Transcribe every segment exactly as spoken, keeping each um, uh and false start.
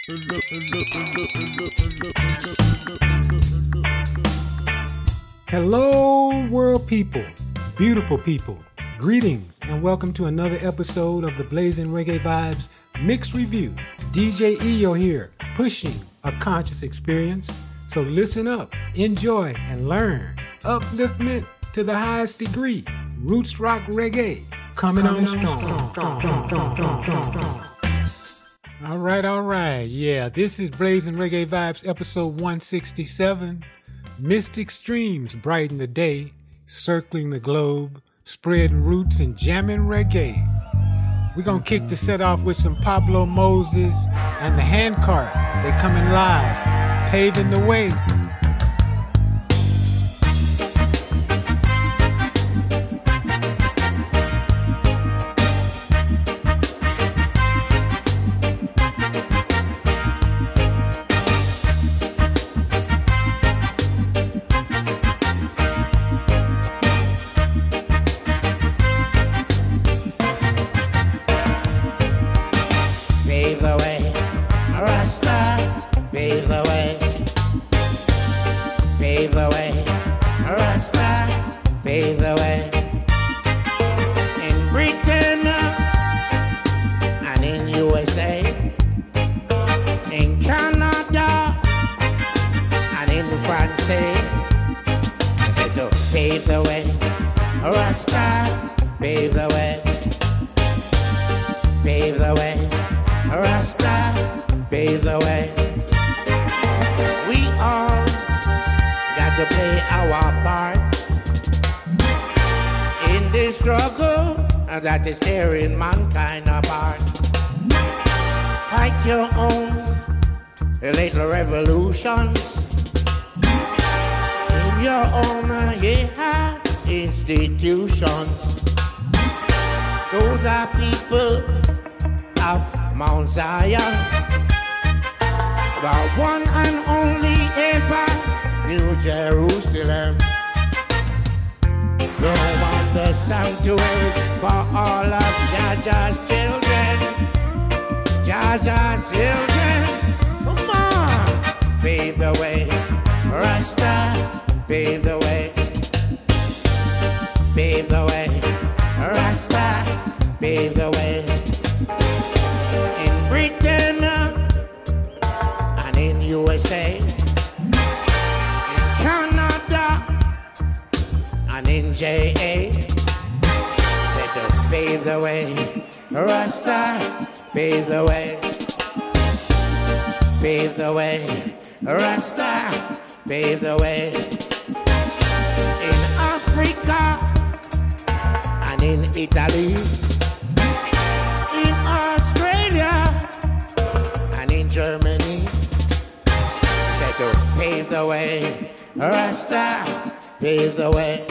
Hello, world people, beautiful people. Greetings and welcome to another episode of the Blazing Reggae Vibes Mixed Review. D J Eyo here, pushing a conscious experience. So listen up, enjoy, and learn. Upliftment to the highest degree. Roots rock reggae coming, coming on strong. strong, strong, strong, strong, strong, strong, strong. All right, all right. Yeah, this is Blazing Reggae Vibes episode one sixty-seven. Mystic streams brighten the day, circling the globe, spreading roots and jamming reggae. We're going to kick the set off with some Pablo Moses and the Handcart. They coming live, paving the way. That is tearing mankind apart. Fight your own little revolutions in your own yeah, institutions. Those are people of Mount Zion, the one and only ever New Jerusalem. No one the sanctuary for all of Jaja's children. Jaja's children, come on, pave the way. Rasta, pave the way. Pave the way. Rasta, pave the way. In Britain and in U S A, in Canada and in J A, let us pave the way. Rasta, pave the way. Pave the way. Rasta, pave the way. In Africa and in Italy, in Australia and in Germany, let us pave the way. Rasta, pave the way.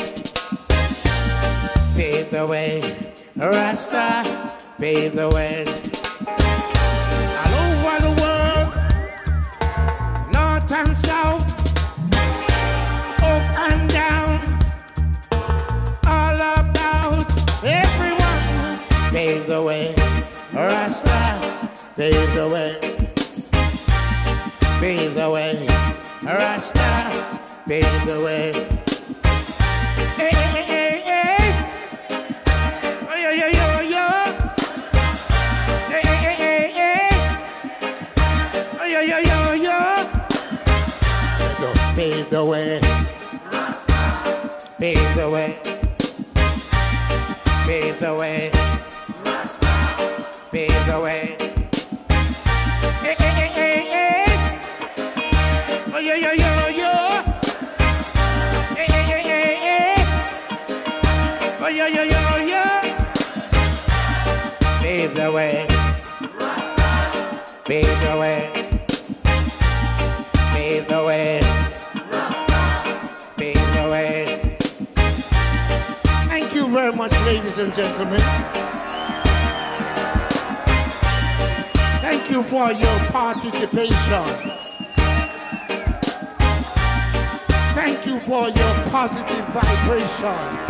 Pave the way, Rasta, pave the way. All over the world, north and south, up and down, all about everyone. Pave the way, Rasta, pave the way. Pave the way, Rasta, pave the way. Hey, hey, hey, hey. Yo, yo, yo, yo. Hey, hey, hey, hey. Oh, yo, yo, yo, yo. Pave the way. Pave the way. Pave the way. Pave the way. Hey, hey, hey, hey, hey. Oh, yo, yo, yo, yo. Hey, hey, hey, hey, hey. Oh, yo, yo, yo, yo. Pave the way. Pave the way. Pave the way. Pave the way. Thank you very much, ladies and gentlemen. Thank you for your participation. Thank you for your positive vibration.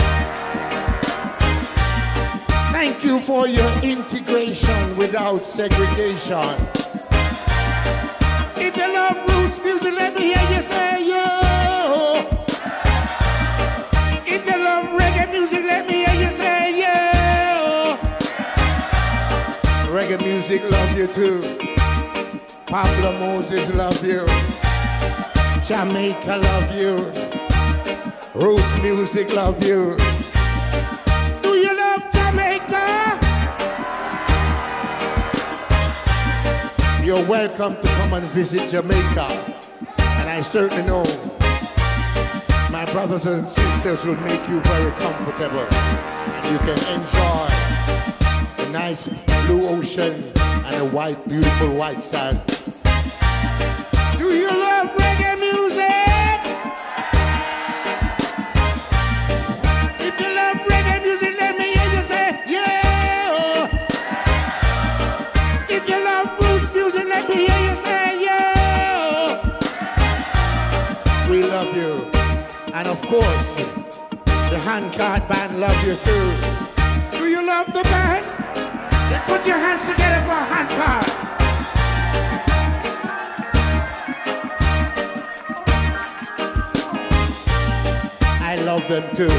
Thank you for your integration without segregation. If you love roots music, let me hear you say yo. If you love reggae music, let me hear you say yo. Reggae music love you too. Pablo Moses love you. Jamaica love you. Roots music love you. Do you love Jamaica? You're welcome to come and visit Jamaica. And I certainly know my brothers and sisters will make you very comfortable. And you can enjoy the nice blue ocean and the white, beautiful white sand. Do you love reggae music? If you love reggae music, let me hear you say, yeah. If you love blues music, let me hear you say, yeah. We love you. And of course, the Handcart Band love you too. Do you love the band? Then put your hands together for Handcart. I love them too.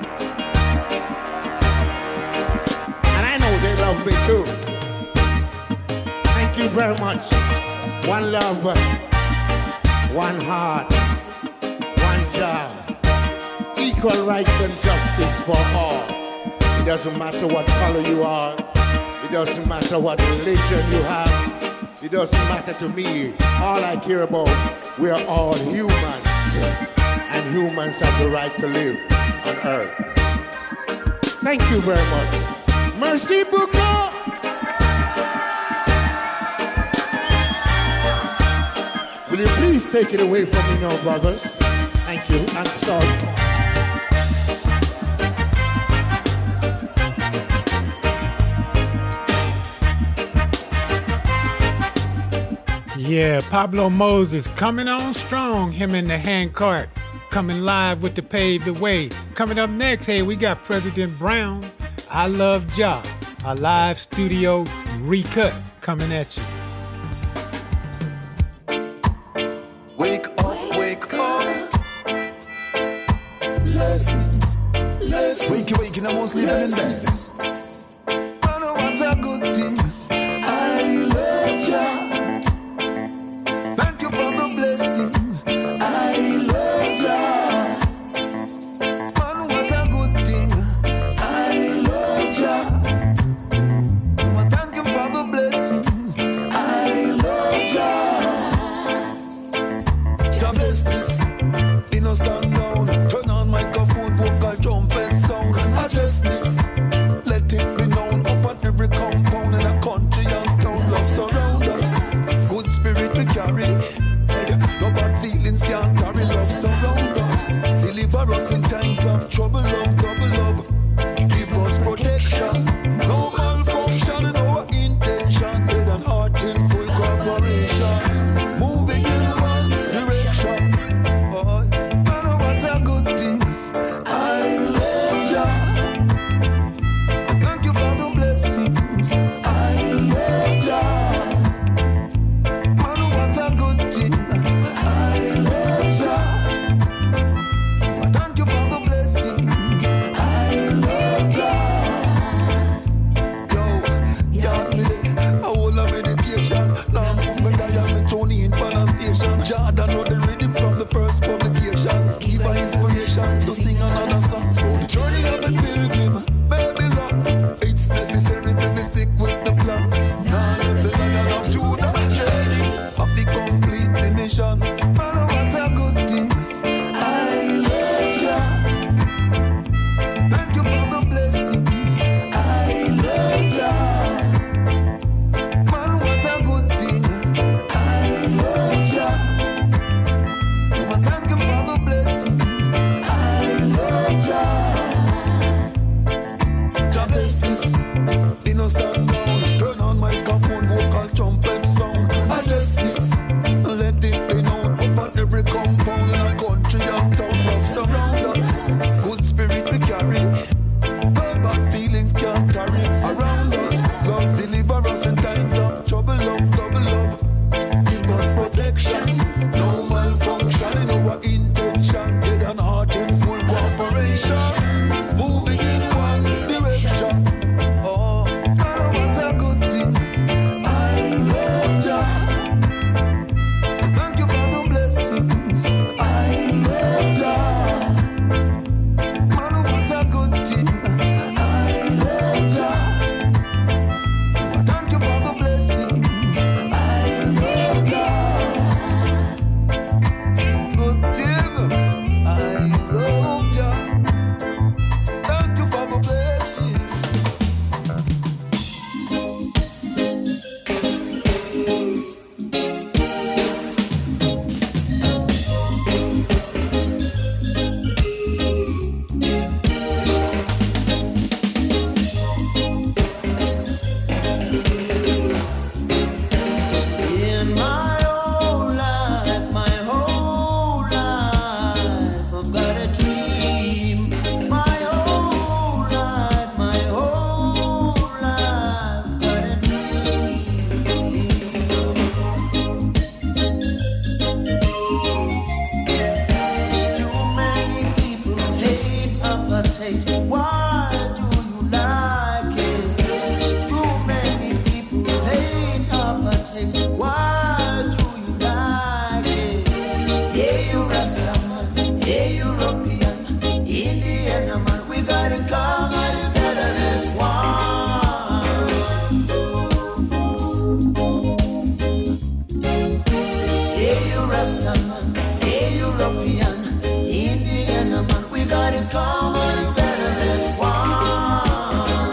And I know they love me too. Thank you very much. One love, one heart, one job. Equal rights and justice for all. It doesn't matter what color you are. It doesn't matter what religion you have. It doesn't matter to me. All I care about, we are all humans. And humans have the right to live on earth. Thank you very much. Merci beaucoup. Will you please take it away from me now, brothers? Thank you. I'm sorry. Yeah, Pablo Moses coming on strong, him in the Handcart, coming live with the Pave the Way. Coming up next, hey, we got President Brown, I Love Ja, a live studio recut coming at you. Wake up, wake up. Blessings, blessings. Wake you, wake you, I must live in bed. I know what a good thing. I love Ja. Thank you for the blessings. I love Ja. Man, what a good thing. I love Ja. Thank you for the blessings. I love Ja. Ja bless this. In a stand down. Turn on microphone, vocal trumpet sound. Address this. direction, moving in one direction. Oh, God, what a good thing. I love Jah. Thank you for the blessings. I love Jah. Man, what a good thing. I love Jah. Thank you for the blessings. I love Jah. Good thing. I love Jah. Thank you for the blessings. In my whole life, my whole life, I've got a dream. My whole life, my whole life, got a dream. Too many people hate apartheid. Why do you like it? Too many people hate apartheid. Why do you like it? Hey, you Rastaman, hey, European, Indian man, we gotta come together as one. Hey, you Rastaman, hey, European, Indian man, we gotta come together as one.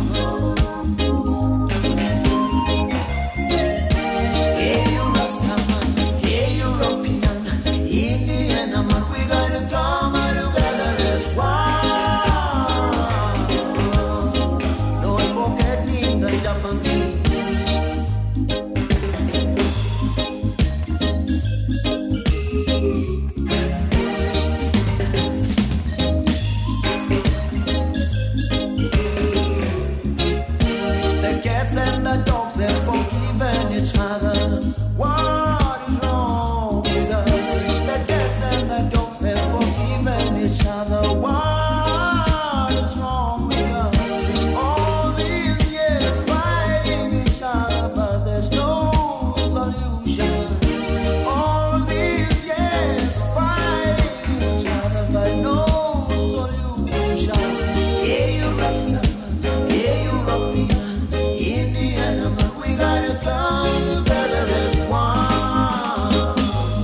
Hey, you Rastaman, hey, European, Indian man, we gotta come together as one. Don't forget the Japanese. The cats and the dogs have forgiven each other. What is wrong with us? The cats and the dogs have forgiven each other. What is wrong with us? All these years fighting each other, but there's no solution. All these years fighting each other, but no solution. Hey, you Rastaman, hey, European, Indian man, we gotta come together as one.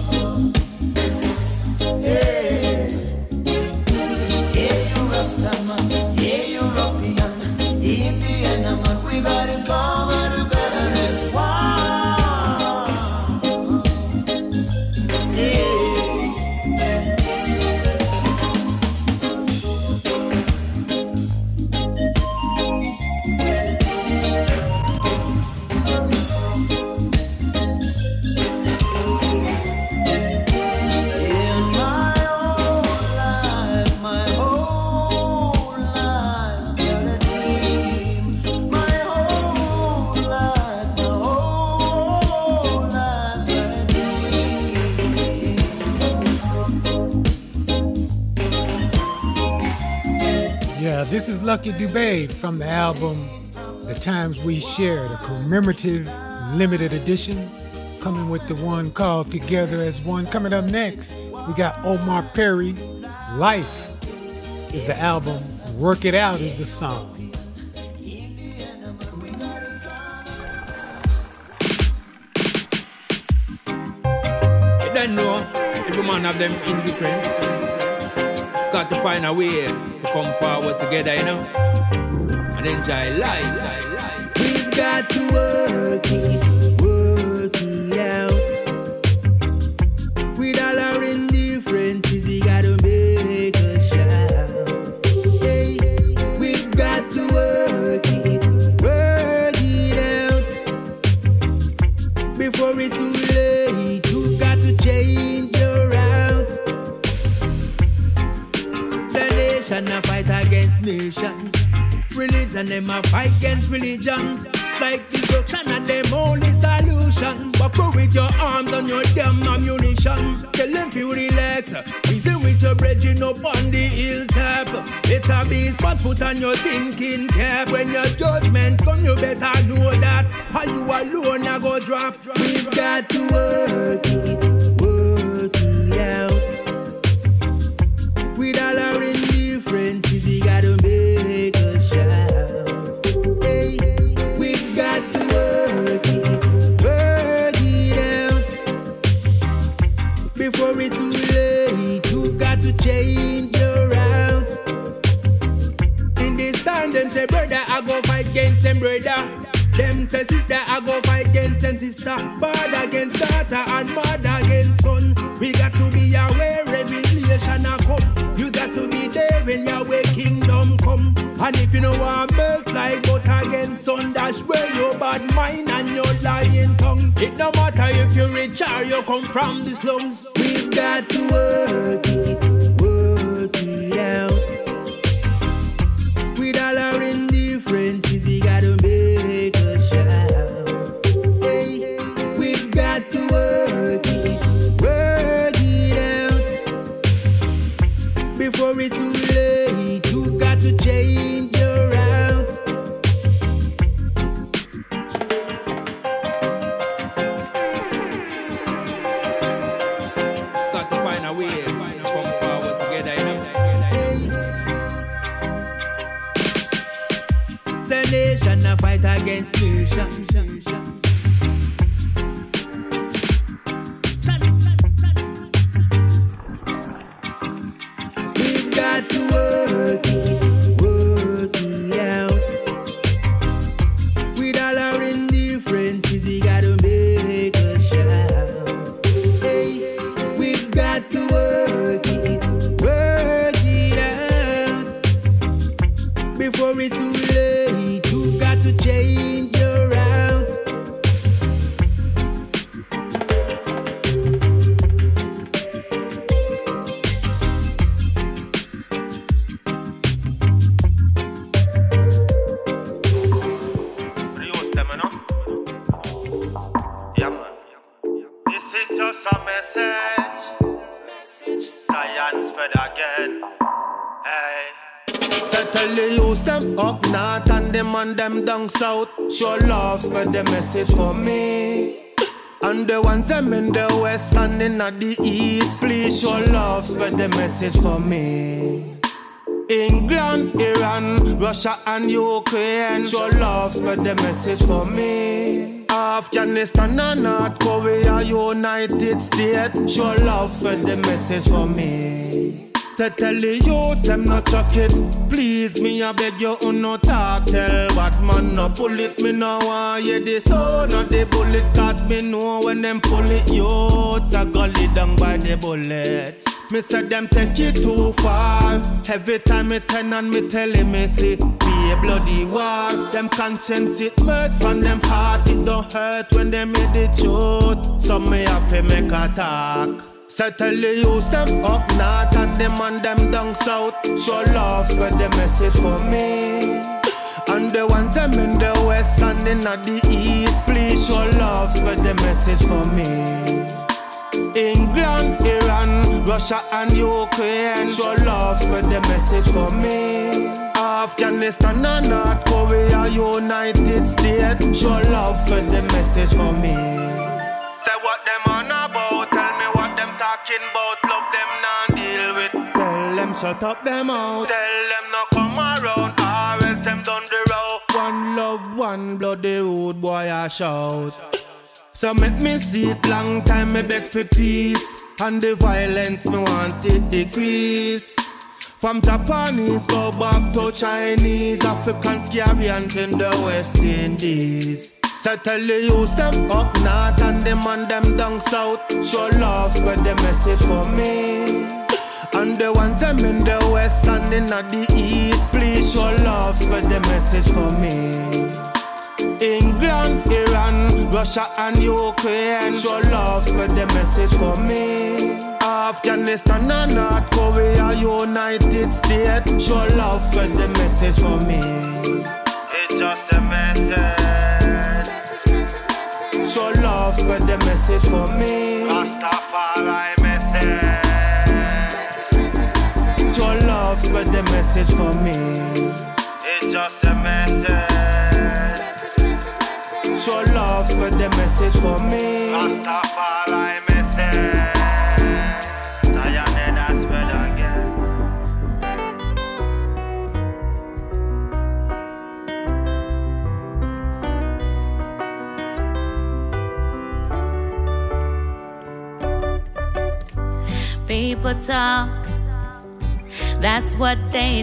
Hey, hey, you Rastaman, hey, European, Indian man, we gotta come together as one. Hey. In my whole life, my whole life, got a dream. My whole life, my whole life, got a dream. Yeah, this is Lucky Dubé from the album The Times We Share, the commemorative limited edition, coming with the one called Together as One. Coming up next, we got Omar Perry. Life is the album, Work It Out is the song. You don't know, every man have them indifference. Got to find a way to come forward together, you know, and enjoy life. We've got to work it, work it out. With all our indifferences, we gotta make a shout. Hey, we've got to work it, work it out. Before it's too late, you've got to change your route. The nation a fight against nation. Religion them a fight against religion. Like destruction and them only solution. But put with your arms and your damn ammunition. Tell them to relax. Reason with your your bridging up on the hilltop. Better be smart, put on your thinking cap. When your judgment come, you better know that. How you alone, I go drop. We've got to work it, work it out. With all our indifferences, we gotta make a shout. Hey, we've got to work it, work it out. Before it's too late, you've got to change your route. In this time, them say, brother, I go fight against them, brother. Them say, sister, I go fight against them, sister. Father against daughter and mother against son. We got to be aware, revelation a come. You got to be there when Yahweh kingdom come. And if you know want melt like butter against sun, that's where your bad mind and your lying tongue. It no matter if you're rich or you come from the slums. We've got to work it, work it out. With all our indifferences, we gotta make a shout. Hey, we've got to work it, work it out. Before it's too late, you've got to change your route. Got to find a way to come forward together, you know. Say nation a fight against nation. We've got to work it, work it out. With all our indifferences, we gotta make a shout. Hey, we've got to work it, work it out. Before it's too late, you've got to change your route. Reuse them, you know? Yeah, man. This is just a message. Science spread again. Hey. Settle the use them up north and them and them down south. Show love, spread the message for me. And the ones them in the west and in the east. Please show love, spread the message for me. England, Iran, Russia and Ukraine. Show love, spread the message for me. Afghanistan and North Korea, United States. Show love, spread the message for me. To tell the youth, them not chuck it. Please, me, I beg you, oh, no talk. Tell bad man, no pull it. Me no want hear this, so not the bullet. Cause me know when them pull it, youths are gully down by the bullets. Me said them take it too far. Every time me turn and me tell him, me say, be a bloody war. Them conscience, it hurts from them heart. It don't hurt when they made the truth. So me have to make a talk. Settle the use them up north and them and them down south. Show love, spread the message for me. And the ones them in the west and in the east. Please show love, spread the message for me. England, Iran, Russia and Ukraine. Show love, spread the message for me. Afghanistan and North Korea, United States. Show love, spread the message for me. Say what them on about, tell me what them talking about. Love them not deal with. Tell them shut up them out. Tell them no come around, or else them down the road. One love, one blood, the rude boy I shout. So make me see it long time, me beg for peace. And the violence, me want it decrease. From Japanese, go back to Chinese. Africans, Caribbeans in the West Indies. Settle the use them up north and them and them down south. Show love, spread the message for me. And the ones them in the west and in the east. Please show love, spread the message for me. England, Iran, Russia and Ukraine. Show love, spread the message for me. Afghanistan and North Korea, United States. Show love, spread the message for me. It's just a message. Show love, spread the message for me. Rastafari message. the message for me. It's just a message. Show love, spread the message for me. Rastafari message. Zion head and spread again. People talk, that's what they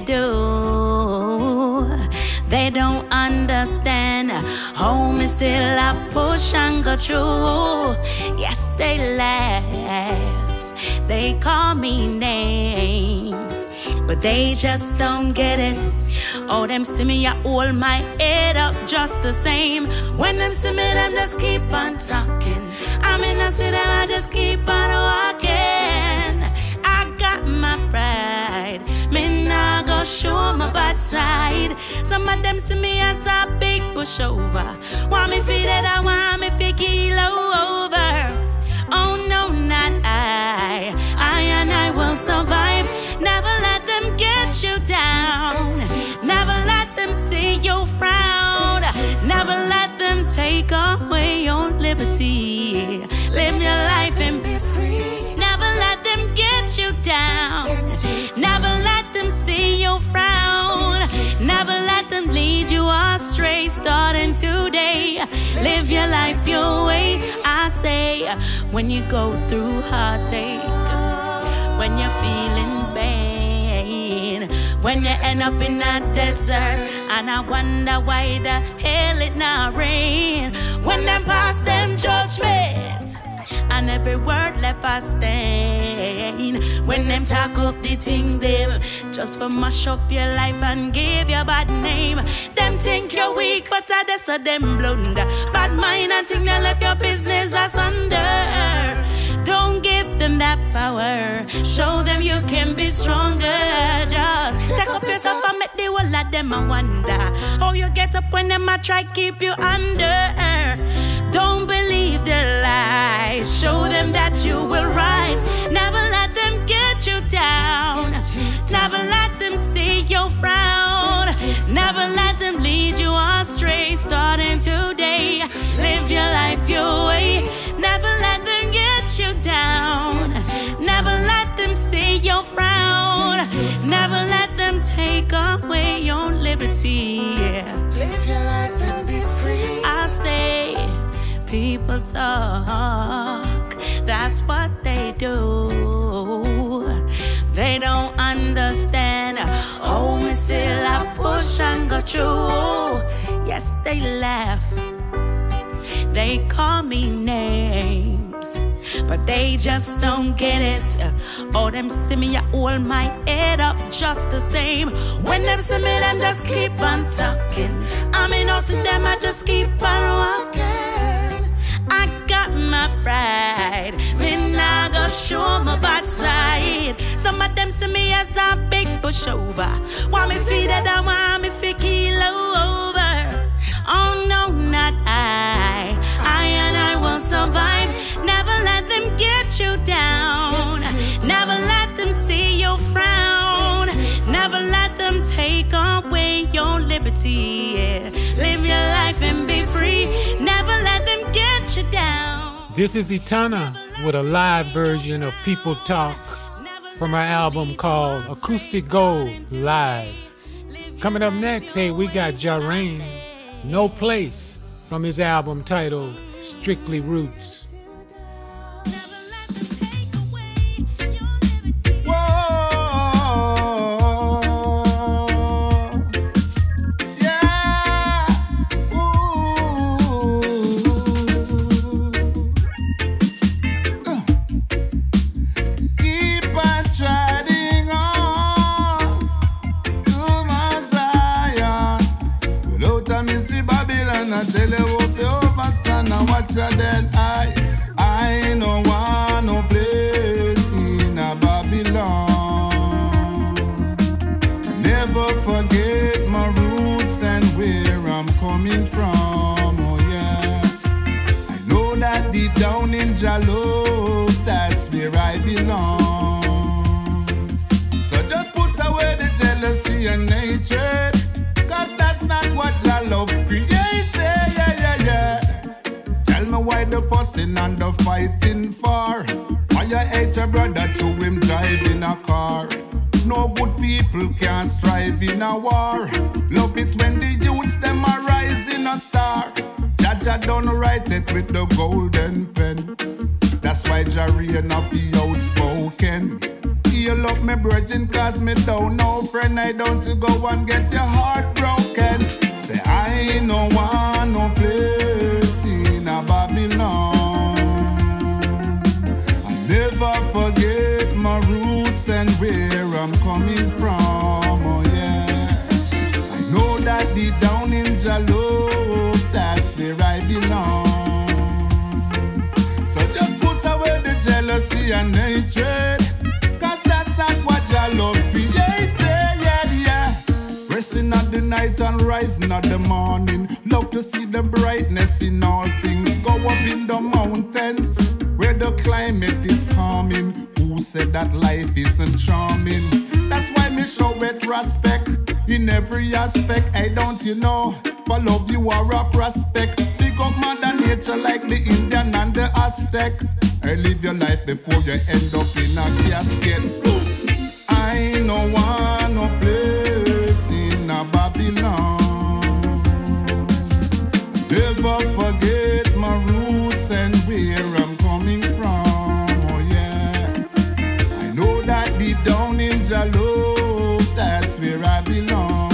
do. They don't understand. Home is still a push and go through. Yes, they laugh, they call me names, but they just don't get it. Oh, them see me, I hold my head up just the same. When them see me, them just keep on talking. I mean, I see them, I just keep on walking. I got my pride, me nah go show my bad side. Some of them see me as a big pushover. Want me feel that I want me feel kilo over. Oh no, not I. I and I will survive. Never let them get you down. Never let them see you frown. Never let them take away your liberty. Live your life and be free. Never let them get you down. Never let them see you frown. Never let them lead you astray. Starting today, live your life your way. I say, when you go through heartache, when you're feeling pain, when you end up in a desert, and I wonder why the hell it not rain. When them pass them judgment, and every word left a stain. When them talk up the things them just for mash up your life and give you a bad name. Them think you're weak, but I just saw them blunder. Bad mind and think they left your business asunder. Don't give them that power. Show them you can be stronger. Just take up yourself and make the whole of them a wonder how you get up when them a try keep you under. Don't believe their lies. Show them that you will rise. Never let them get you down. Never let them see you frown. Never let them lead you astray. Starting today, live your life your way. Never let them get you down. Never let them see you frown. Never let them take away your liberty. Live your life and be free. I say, people talk, that's what they do. They don't understand. Oh, me still I push and go through. Yes, they laugh, they call me names, but they just don't get it. Oh, them see me, I hold my head up just the same. When them see me, them just keep on talking. I mean, I see them, I just keep on walking. I got my pride, me nah go show my bad side. Some of them see me as a big pushover. Want me feel that I want me feel kilo over. Oh no, not I. I and I will survive. Never let them get you down. Never let them see you frown. Never let them take away your liberty. Yeah. Live your life and be free. Never let them get you down. This is Etana with a live version of People Talk from our album called Acoustic Gold Live. Coming up next, hey, we got Jarain, No Place, from his album titled Strictly Roots. Then I, I no want no place in a Babylon. Never forget my roots and where I'm coming from. Oh yeah, I know that deep down in Jalo, that's where I belong. So just put away the jealousy jealousy and hatred, cause that's not what your love created. Yeah, yeah, yeah. Tell me why the fussing and the fighting for? Why you hate your brother to him driving a car? No good people can strive in a war. Love it when the youths them are rising a star. Jaja don't write it with the golden pen. That's why Jari enough be outspoken. Heal up me virgin cause me don't know friend. I don't to go and get your heart broken. Say I no want no place in a Babylon. I never forget my roots and where I'm coming from. Oh yeah, I know that deep down in Jalo, that's where I belong. So just put away the jealousy and hatred, cause that's not what your love created. Yeah, yeah. Resting at the night and rising at the morning. Love to see the brightness in all things. Go up in the mountains where the climate is calming. Who said that life isn't charming? That's why me show it respect in every aspect. I don't you know, for love you are a prospect. Pick up Mother Nature like the Indian and the Aztec. I live your life before you end up in a casket. I no want no place in a Babylon. Never forget my roots and where I'm coming from. Oh yeah, I know that deep down in Jalo, that's where I belong.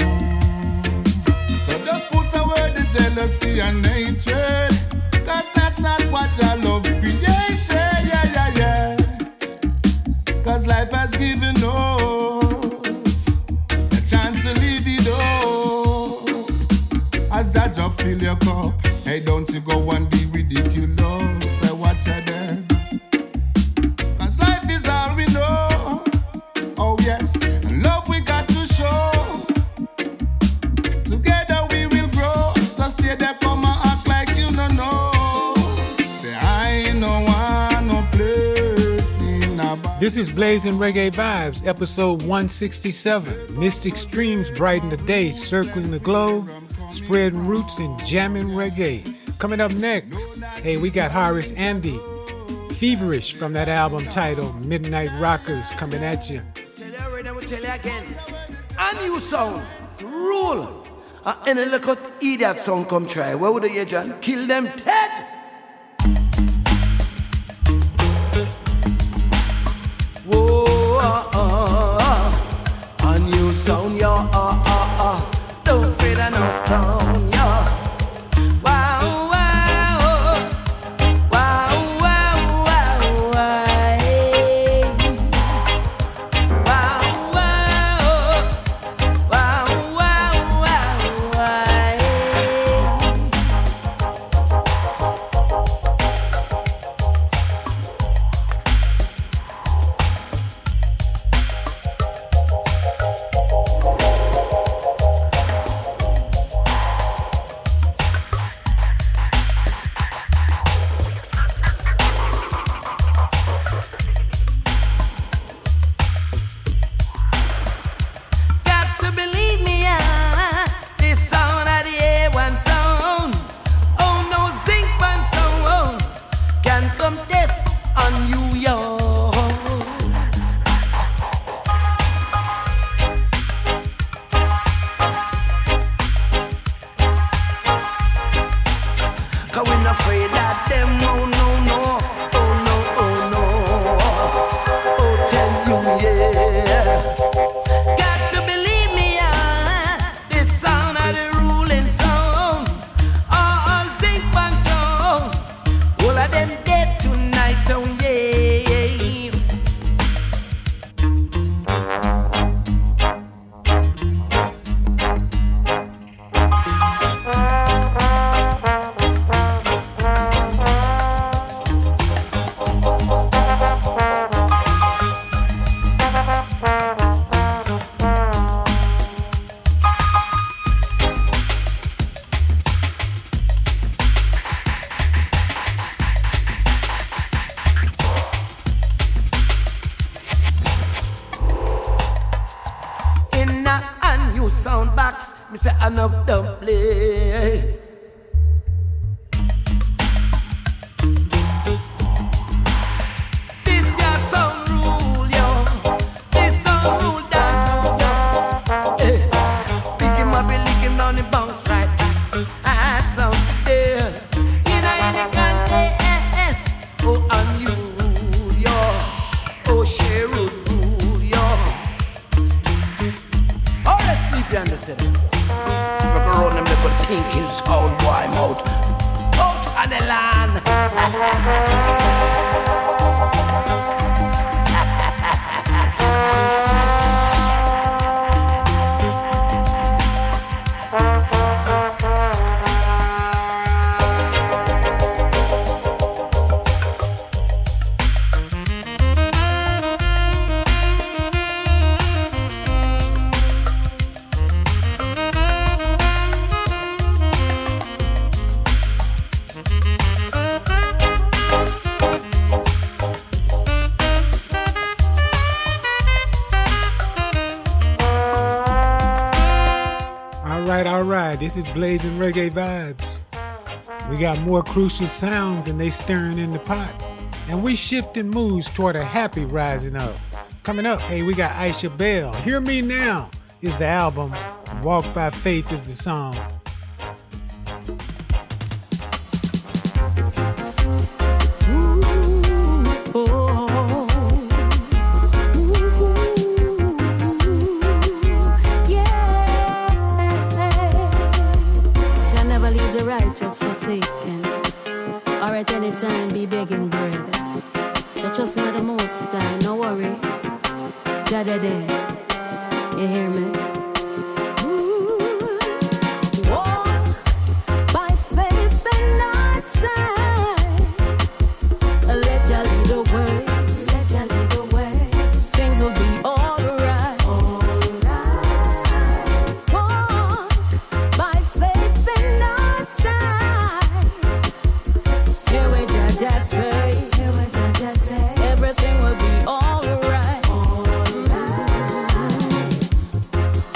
So just put away the jealousy and hatred, cause that's not what your love created. Yeah, yeah, yeah. Cause life has given us a chance to live it up. As that just fill your cup, hey, don't you go and be ridiculous. Say what you there, cause life is all we know. Oh yes, and love we got to show. Together we will grow. So stay there, come and act like you don't know. Say I no want no place in a bar. This is Blazing Reggae Vibes, episode one sixty-seven. Mystic streams brighten the day, circling the globe, spreading roots and jamming reggae. Coming up next, hey, we got Horace Andy, Feverish from that album titled Midnight Rockers, coming at you. Tell you already, I will tell you again. A new sound, rule. Uh, any little idiot song come try. What would you, John? Kill them dead. Whoa, uh, uh, uh. A new sound, yeah, uh, uh, uh. Don't afraid of no sound, yeah. Wow, wow, wow, wow, wow, wow, hey. Wow, wow, wow, wow, wow, wow, hey. Me say enough don't play. This your sound rule, yo. This sound rule dance, yo. Hey. Pick him up and lick him down the bounce right back. I sound there. In any contest. Oh, and you, yo. Oh, Cheryl, yo. Oh, let's sleep you understand. Look around them little sinking sound boy mouth. Out on the land. All right, this is Blazing Reggae Vibes. We got more crucial sounds and they stirring in the pot. And we shifting moves toward a happy rising up. Coming up, hey, we got Aisha Bell. Hear Me Now is the album. Walk by Faith is the song. Or at any time be begging bread. So trust me the most time, no worry. Da da da. You hear me? Ooh. Walk by faith and not sight. Let your lead the way. Let your lead the way. Things will be alright. Alright. Walk by faith and not sight. Hear what Jah say. Hear what Jah say. Everything will be alright. Alright.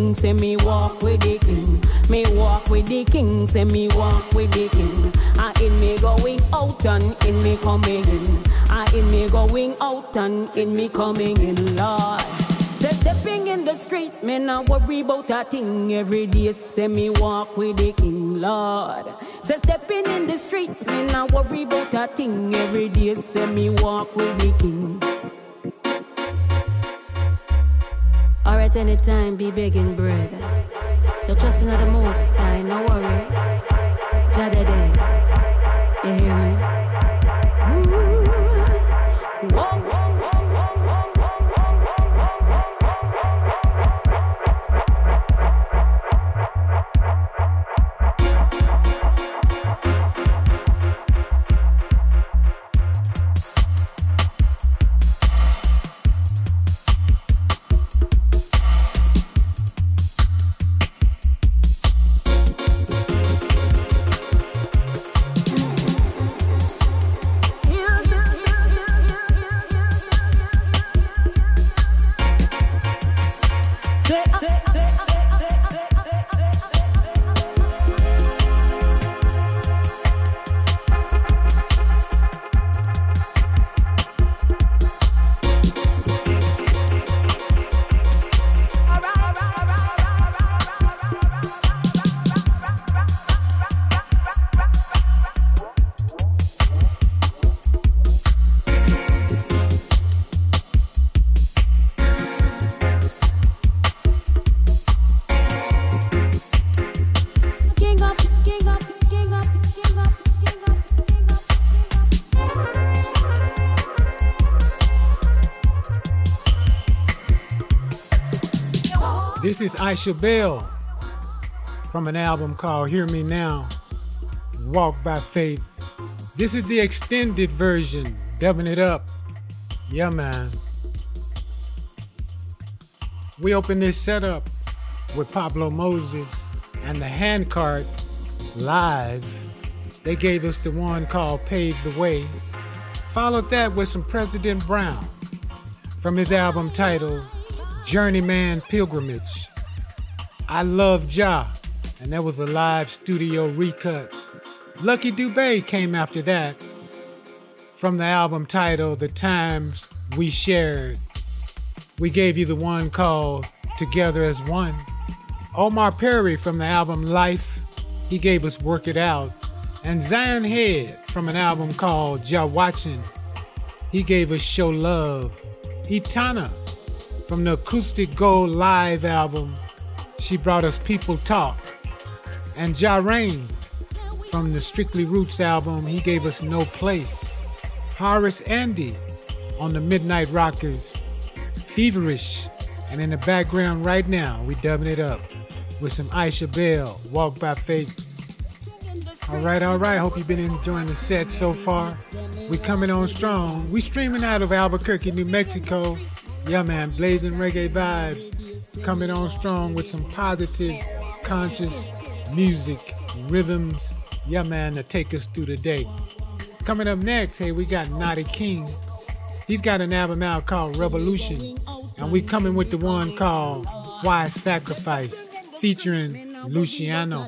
king, say me walk with the king. Me walk with the king, say me walk with the king. And in me going out and in me coming in. And in me going out and in me coming in, Lord. Say stepping in the street, me not worry about a thing. Every day say me walk with the king, Lord. Say stepping in the street, me not worry about a thing. Every day say me walk with the king. Alright, anytime be begging bread. So trust in the most high, no worry. Jada day, you hear me? Ooh. Whoa, whoa. This is Aisha Bell from an album called Hear Me Now, Walk by Faith. This is the extended version, dubbing it up. Yeah, man. We open this setup with Pablo Moses and the Handcart live. They gave us the one called Pave the Way. Followed that with some President Brown from his album titled Journeyman Pilgrimage. I Love Jah, and that was a live studio recut. Lucky Dubé came after that from the album titled The Times We Shared. We gave you the one called Together as One. Omar Perry from the album Life, he gave us Work It Out. And Zion Head from an album called Jah Watchin', he gave us Show Love. Etana from the Acoustic Gold Live album, she brought us People Talk. And Ja Rain from the Strictly Roots album, he gave us No Place. Horace Andy on the Midnight Rockers, Feverish. And in the background right now, we dubbing it up with some Aisha Bell, Walk by Faith. All right, all right. Hope you've been enjoying the set so far. We coming on strong. We streaming out of Albuquerque, New Mexico. Yeah, man, blazing reggae vibes. Coming on strong with some positive, conscious music, rhythms. Yeah, man, to take us through the day. Coming up next, hey, we got Naughty King. He's got an album out called Revolution. And we coming with the one called Why Sacrifice, featuring Luciano.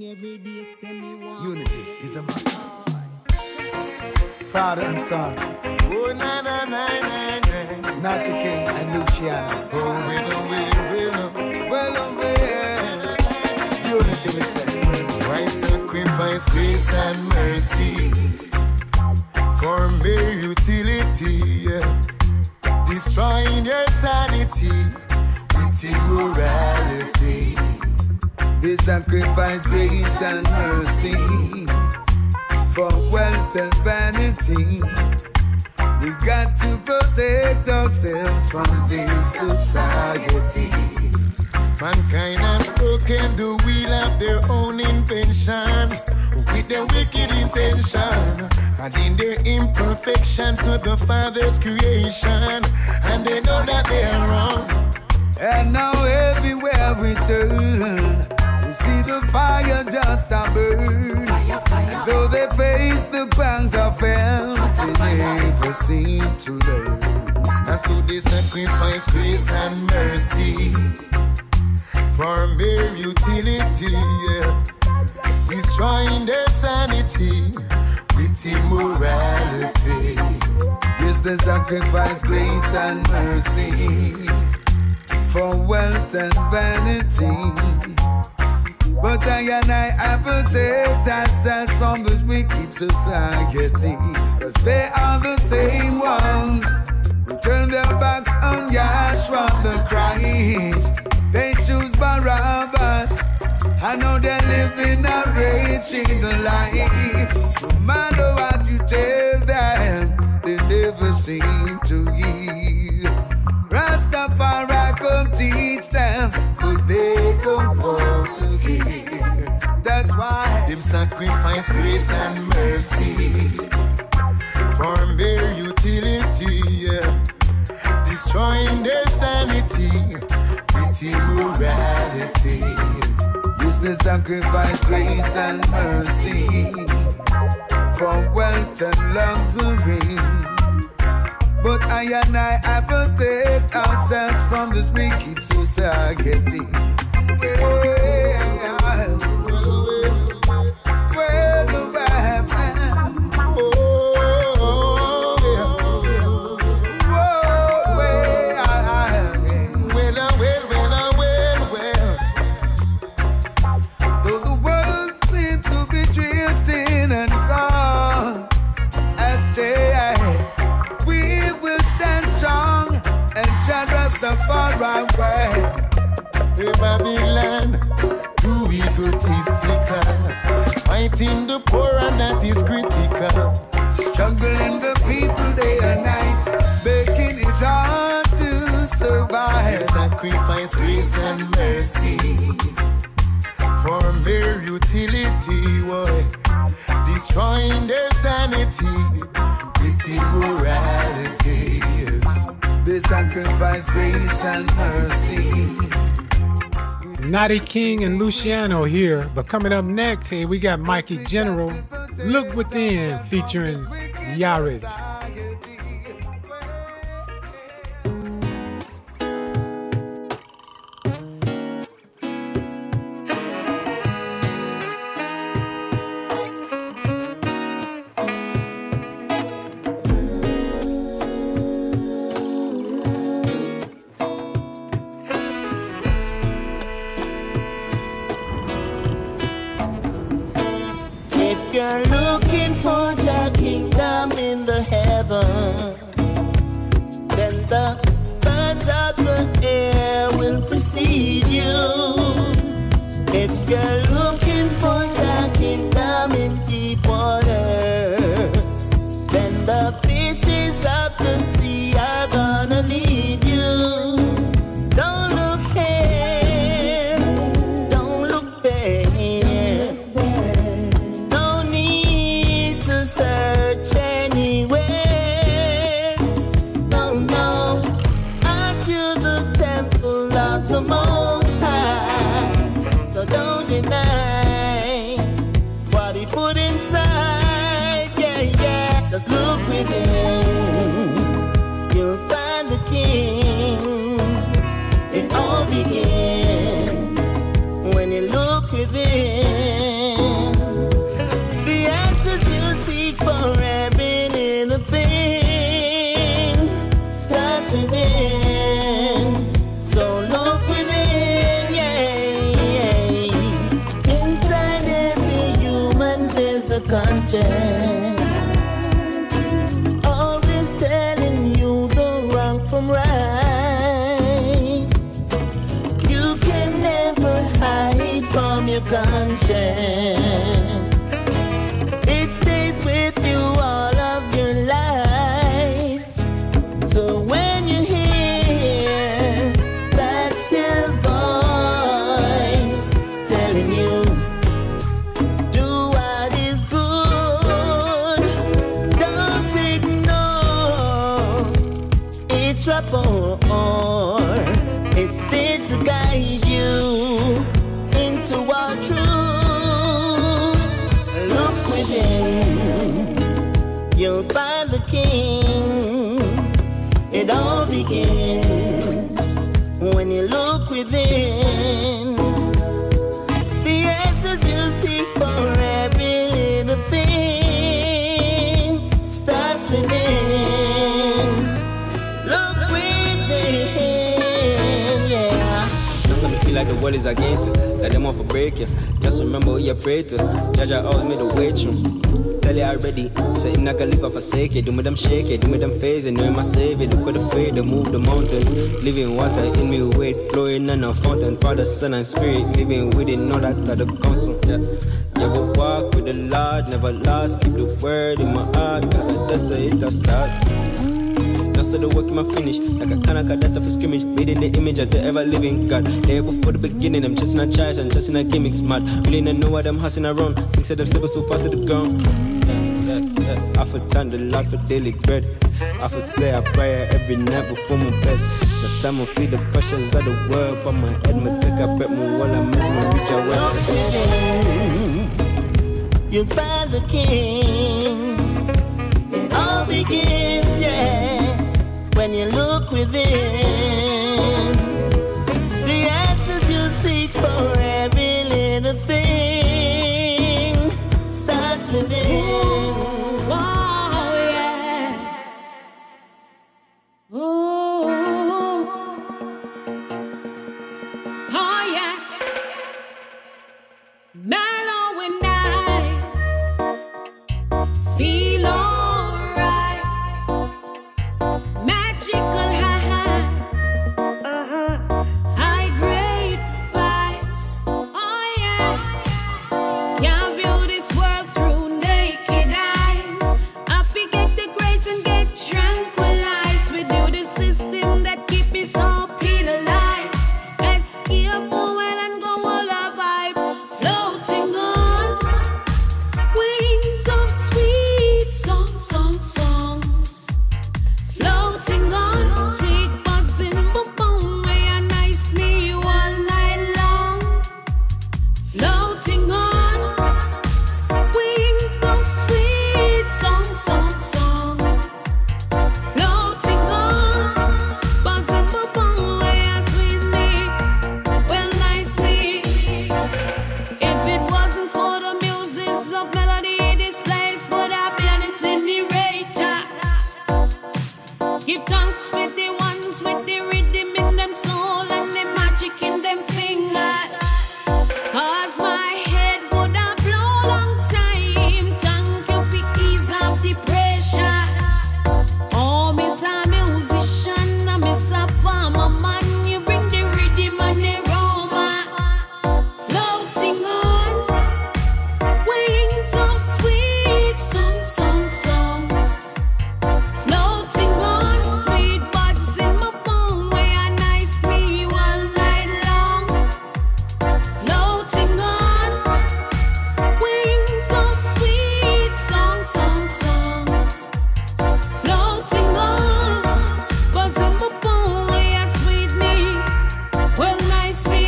Unity is a must. Father and son. Oh, na, na, na, na, na. Naughty King and Luciano. Oh, well away, well away, well away. Unity, we say. Why sacrifice grace and mercy for mere utility? Destroying your sanity with immorality. They sacrifice grace and mercy for wealth and vanity. We got to protect ourselves from this society. Mankind has broken the wheel of their own invention with their wicked intention, adding their imperfection to the Father's creation, and they know that they are wrong. And now everywhere we turn, we see the fire just a burn. Fire, fire. And though they face the pangs of hell, they never seem to learn. And so they sacrifice grace and mercy for mere utility, yeah. Destroying their sanity with immorality. Yes, they sacrifice grace and mercy for wealth and vanity. But I and I, I protect ourselves from this wicked society, cause they are the same ones who turn their backs on Yahshua the Christ. They choose Barabbas. I know they're living a raging life. No matter what you tell them, they never seem to hear. Rastafari come teach them, but they don't want to hear. That's why them sacrifice grace and mercy for mere utility, yeah. Destroying their sanity with immorality. Yes, they sacrifice grace and mercy for wealth and luxury. But I and I, I protect ourselves from this wicked society. Yeah. Well, well, Hey Babylon, too egotistical, fighting the poor and that is critical, struggling the people day and night, making it hard to survive. They sacrifice grace and mercy for mere utility, boy. Destroying their sanity with immorality. They sacrifice grace and mercy. Naughty King and Luciano here, but coming up next, hey, we got Mikey General, Look Within, featuring Yared. when you look within. The answers you seek for every little thing starts within. Look within, yeah. Sometimes you feel like the world is against you, that them want to break you. Just remember who you pray to. Judge I always made the way through. Tell you already, say him not gonna leave or forsake you. Do me them shake it, do me them phase it. Know my savior, look at the way they move the mountains. Living water in me, weight flowing in a fountain. Father, Son, and Spirit, living with it, know that got the counsel. Yeah. You will walk with the Lord, never lost. Keep the word in my heart, cause I just say it a start. Now so the work in my finish, like a kind of that of a scrimmage, reading the image of the ever living God. There before the beginning, I'm just in a charge and just in a gimmicks mad. Really don't know what I'm hustling around. Things that I'm stable so far to the ground. Yeah, yeah. I for time the lot for daily bread. I for say a prayer every night before my bed. The time I feel the pressures of the world on my head. Me take a breath, me while I miss my reach out west. You'll find the King. It all begins, yeah, when you look within. The answers you seek for every little thing starts within. Oh, yeah. Ooh. Oh, yeah. Mellow and nice. Feel alright. Magical high. High grade vibes. Oh, yeah. Can't view this world through naked eyes. I forget the grades and get tranquilized. We do the system that keep us all penalized. Escape well and go all our vibe. Floating on wings of sweet song, song, songs. Floating on sweet buds in boom boom. May I nice me all night long. Floating on wings of sweet song, song, song. Floating on buds in boom boom. May I sweet me, well nice me. If it wasn't for the muses of melody, this place would have been an incinerator. Give thanks for the ones with the rhythm in them soul and the magic in them fingers. Cause my head would have blown long time. Thank you for ease of the pressure. Oh, miss a musician, I miss a farmer man. You bring the rhythm and the aroma. Floating on wings of sweet song, song, songs. Floating on sweet buds in my bone. Where I nice me all night long. Floating on wings of sweet song, song, songs. Floating on buds in my bone. Where I sweet me, well nice me.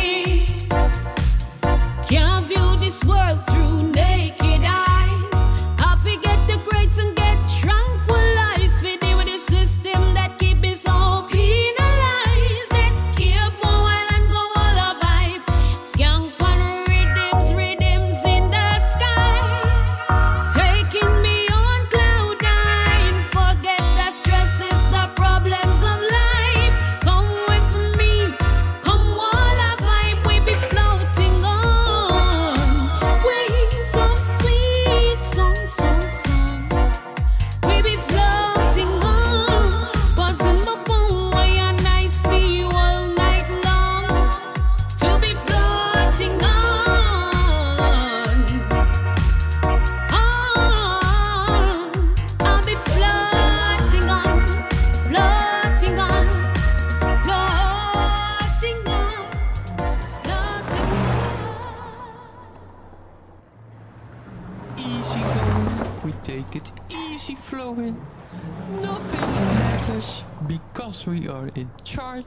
Can't view this world through naked eyes. I forget the grades and get tranquilized. We deal with the system that keep us all penalized. Escape more while and go all our vibe. Skank on rhythms, rhythms in the sky. Taking me on cloud nine. Forget the stresses, the problems of life. Come with me, come all our vibe. We be floating on wings of sweet song, song, song. We be floating on buds in my boom. Why you nice me all night long. To be floating on, on. I'll be floating on, floating on, floating on, floating Easy going, we take it easy flowing. Nothing matters because we are in charge.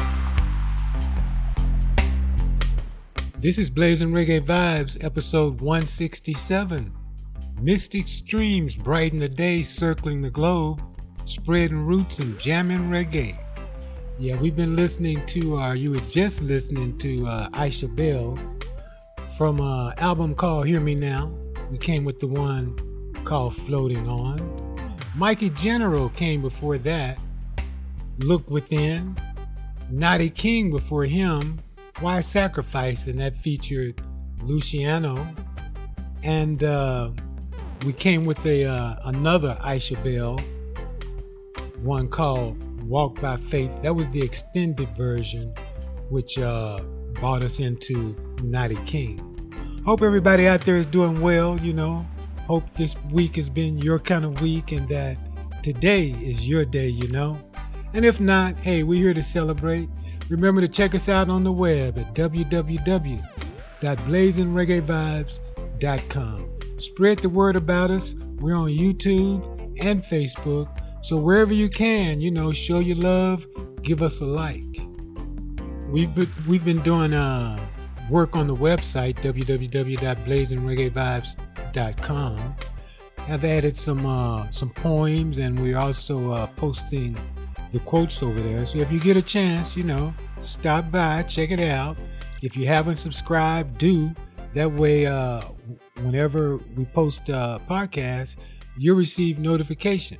This is Blazing Reggae Vibes, episode one sixty-seven. Mystic streams brighten the day, circling the globe, spreading roots and jamming reggae. Yeah, we've been listening to, uh, you was just listening to uh, Aisha Bell from an album called Hear Me Now. We came with the one called Floating On. Mikey General came before that. Look Within. Naughty King before him. Why Sacrifice? And that featured Luciano. And uh, we came with a uh, another Aisha Bell, one called Walk by Faith. That was the extended version, which uh, brought us into Naughty King. Hope everybody out there is doing well, you know. Hope this week has been your kind of week and that today is your day, you know. And if not, hey, we're here to celebrate. Remember to check us out on the web at w w w dot blazing reggae vibes dot com. Spread the word about us. We're on YouTube and Facebook. So wherever you can, you know, show your love, give us a like. We've been, we've been doing uh, work on the website, w w w dot blazing reggae vibes dot com. I've added some uh, some poems, and we're also uh, posting the quotes over there. So if you get a chance, you know, stop by, check it out. If you haven't subscribed, do. That way, uh, whenever we post a podcast, you'll receive notification.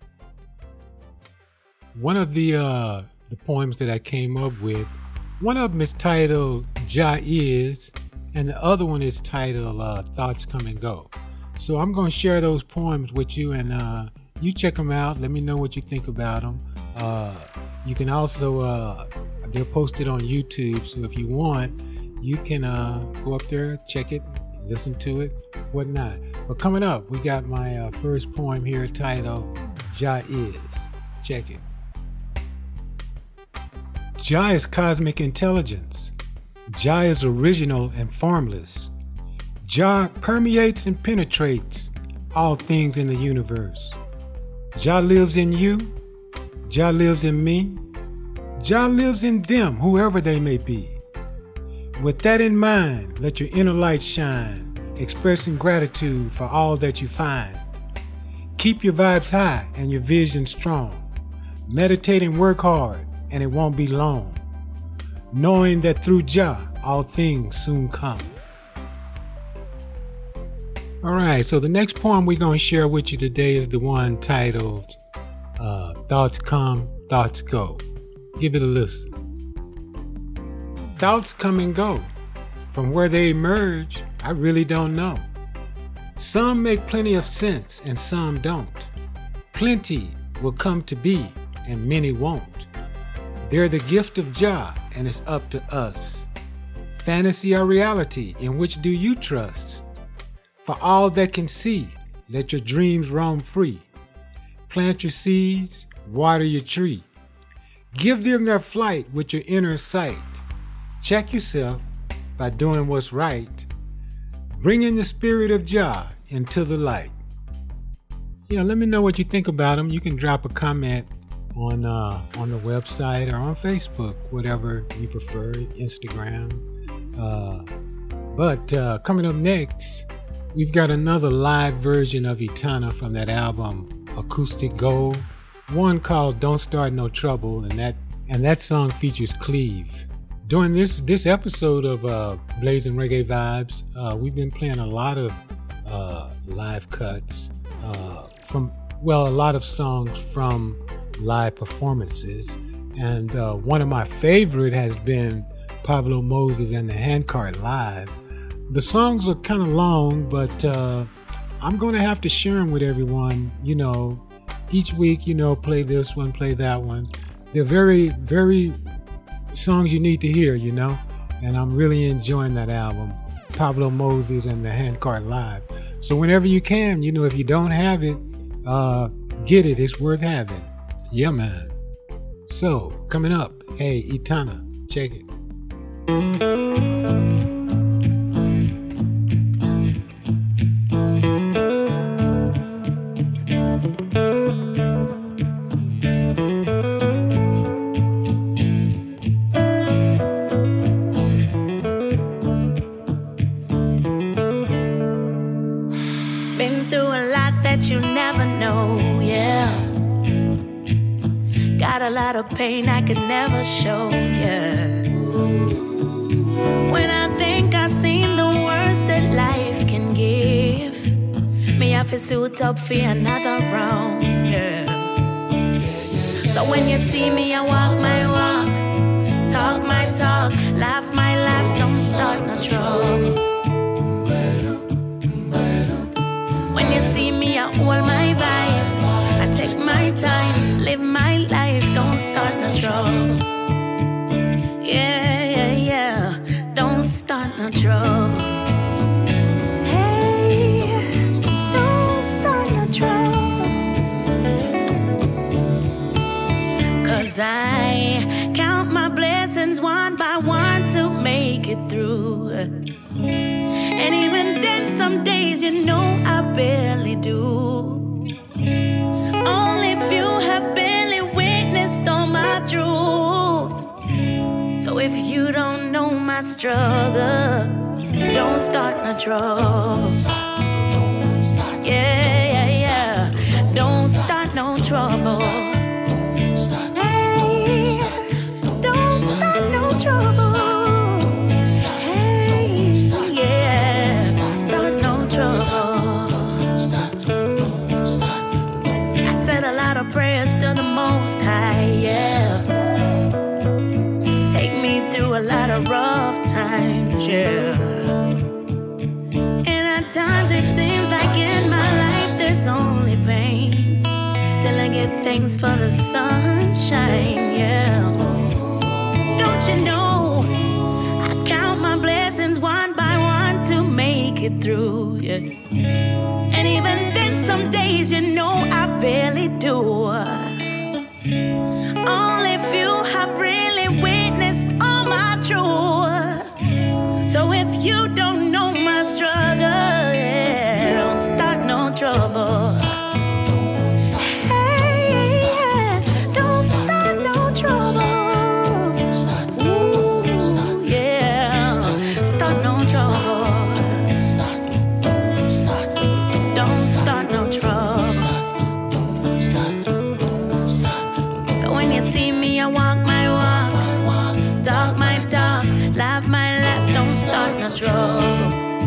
One of the uh, the poems that I came up with, one of them is titled Jah Is, and the other one is titled uh, Thoughts Come and Go. So I'm going to share those poems with you, and uh, you check them out. Let me know what you think about them. Uh, you can also, uh, they're posted on YouTube, so if you want, you can uh, go up there, check it, listen to it, whatnot. But coming up, we got my uh, first poem here titled Jah Is. Check it. Jah is cosmic intelligence. Jah is original and formless. Jah permeates and penetrates all things in the universe. Jah lives in you. Jah lives in me. Jah lives in them, whoever they may be. With that in mind, let your inner light shine, expressing gratitude for all that you find. Keep your vibes high and your vision strong. Meditate and work hard, and it won't be long. Knowing that through Jah, all things soon come. All right, so the next poem we're going to share with you today is the one titled uh, Thoughts Come, Thoughts Go. Give it a listen. Thoughts come and go. From where they emerge, I really don't know. Some make plenty of sense and some don't. Plenty will come to be and many won't. They're the gift of Jah and it's up to us. Fantasy or reality, in which do you trust? For all that can see, let your dreams roam free. Plant your seeds, water your tree. Give them their flight with your inner sight. Check yourself by doing what's right. Bringing the spirit of Jah into the light. Yeah, let me know what you think about them. You can drop a comment on uh, on the website or on Facebook, whatever you prefer, Instagram. Uh, but uh, coming up next, we've got another live version of Etana from that album, Acoustic Gold. One called Don't Start No Trouble, and that and that song features Cleve. During this this episode of uh, Blazing Reggae Vibes, uh, we've been playing a lot of uh, live cuts uh, from, well, a lot of songs from live performances. And uh, one of my favorite has been Pablo Moses and the Handcart Live. The songs are kind of long, but uh, I'm going to have to share them with everyone, you know, each week, you know, play this one, play that one. They're very, very songs you need to hear, you know, and I'm really enjoying that album, Pablo Moses and the Handcart Live. So whenever you can, you know, if you don't have it, uh, get it. It's worth having. Yeah, man. So coming up, hey, Etana, check it. Been through a lot that you never know, yeah. Got a lot of pain I could never show, yeah. When I think I've seen the worst that life can give, me have to suit up for another round, yeah. So when you see me, I walk my walk, talk my talk, laugh my laugh, don't start no trouble. When you see me, I hold my vibe, I take my time, live my life, don't start no trouble. Yeah, yeah, yeah, don't start no trouble. Hey, don't start no trouble. Cause I count my blessings one by one to make it through. And even then some days, you know, I barely do. Only few have barely witnessed all my truth. So if you don't know my struggle, don't start no trouble. Yeah, yeah, yeah, don't start no trouble. Hey, don't start no trouble. Prayers to the Most High, yeah. Take me through a lot of rough times, yeah. And at times it seems like in my life there's only pain. Still I give thanks for the sunshine, yeah. Don't you know, I count my blessings one by one to make it through, yeah. And even then some days, you know, I barely do. Only few have really witnessed all my truth. So if you don't know my struggle, yeah, don't start no trouble. Hey, yeah, don't start no trouble. Ooh, yeah, start no trouble. Don't start no trouble. So when you see me, I walk my walk, talk my talk, laugh my laugh, don't start no trouble.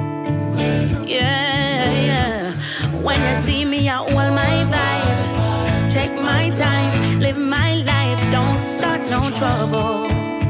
Yeah, yeah. When you see me, I hold my vibe, take my time, live my life, don't start no trouble.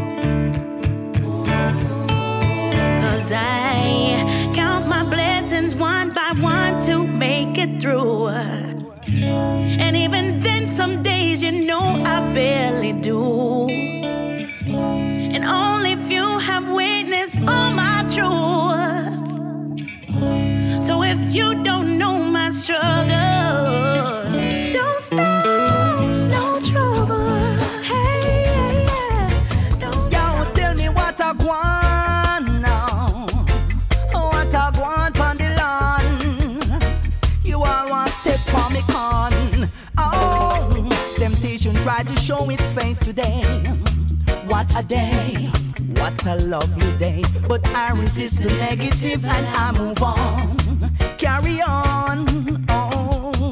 Cause I count my blessings one by one to make it through. And even then some days, you know, I barely do. And only few have witnessed all my truth. So if you don't know my struggle, don't start no trouble. Hey, yeah, yeah, don't. Yo, tell me what I want now. What I want on the lawn. You all want step on me con. Oh, temptation tried to show its face today. What a day, what a lovely day. But I resist the negative and I move on. Carry on, oh.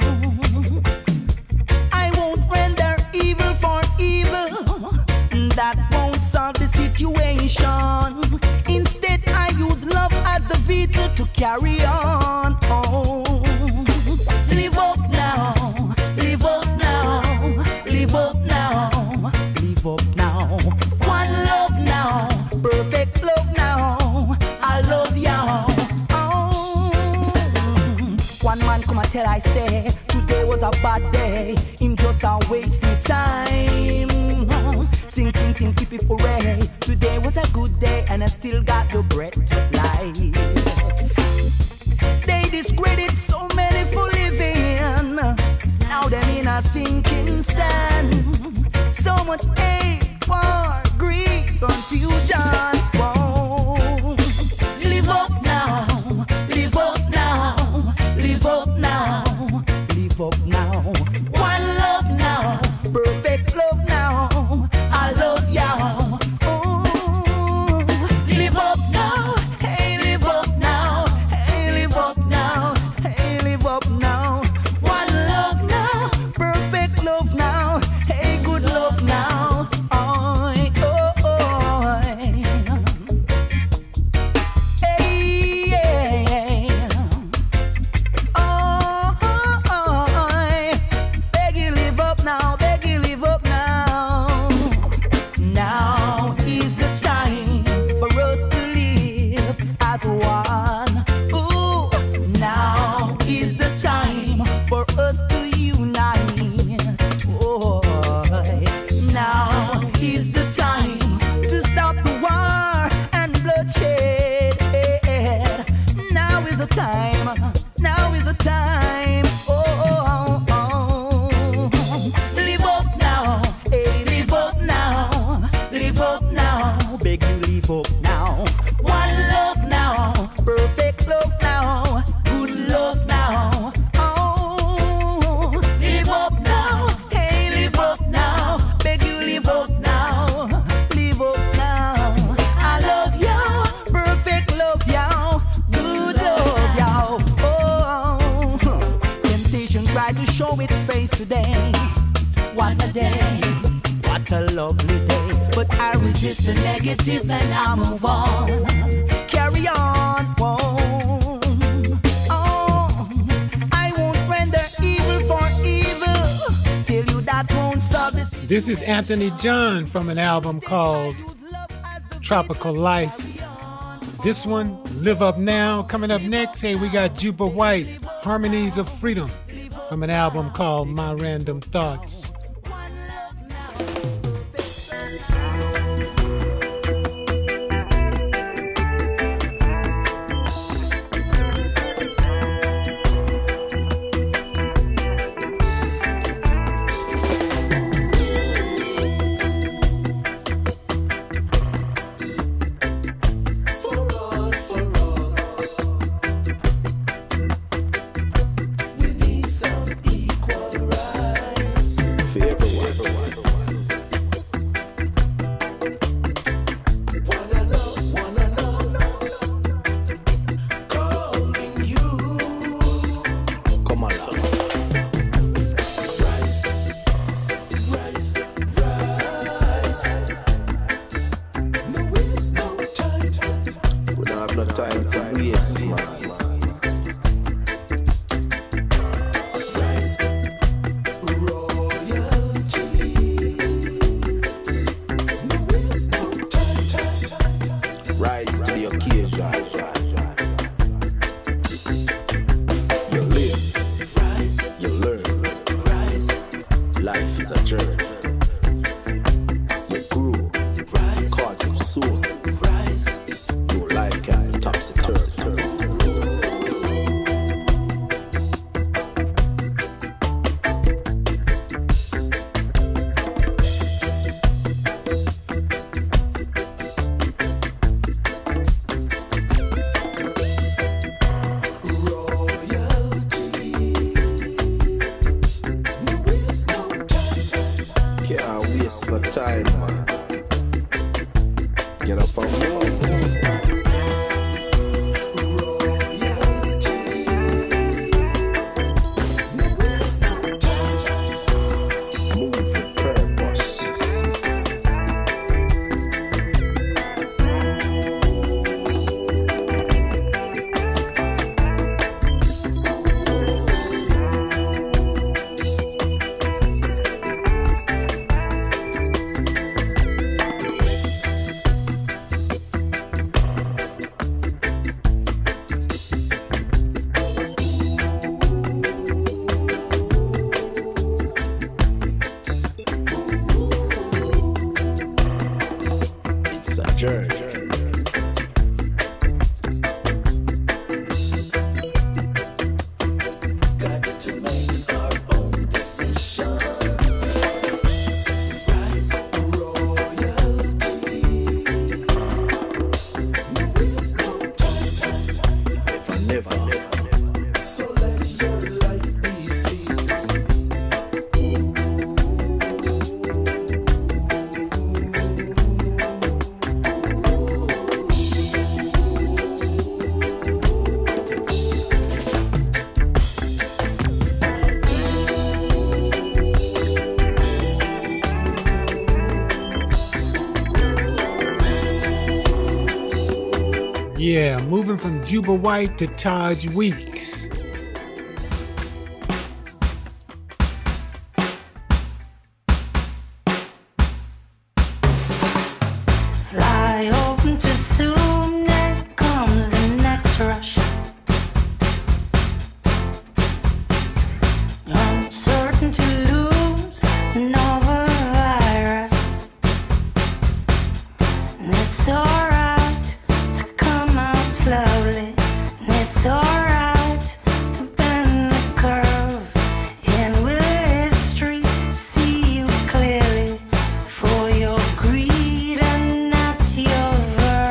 I won't render evil for evil. That won't solve the situation. Instead I use love as the vehicle to carry on, oh. Live up now, live up now, live up now, live up now. One love now, perfect love now. I love y'all. Oh. One man come and tell I say today was a bad day. Him just a waste me time. Sing, sing, sing, keep it hooray. Today was a good day and I still got the breath of life. They discredit so many for living. Now them in a sinking sand. So much hate, war, greed, confusion. Whoa. Live up now, live up now, live up now, live up now. One love now, perfect love now. I love y'all. Oh, live up now, live up now. One love now, perfect love now, good love now. Oh, live up now, hey, live up now, beg you live up now, live up now. I love you, perfect love you, good love you. Oh, temptation tried to show its face today. What a day, what a lovely day. But I resist the negative and I move on. Carry on, whoa. Oh, I won't render evil for evil. Tell you that won't solve this. This is Anthony John from an album called Tropical Life. This one, Live Up Now. Coming up next, hey, we got Juba White, Harmonies of Freedom, from an album called My Random Thoughts. Yeah, moving from Juba White to Taj Weeks. Fly open too soon, there comes the next rush. Uncertain to lose, novel virus. And it's alright to come out slowly. And it's alright to bend the curve. And will history see you clearly for your greed and not your verve?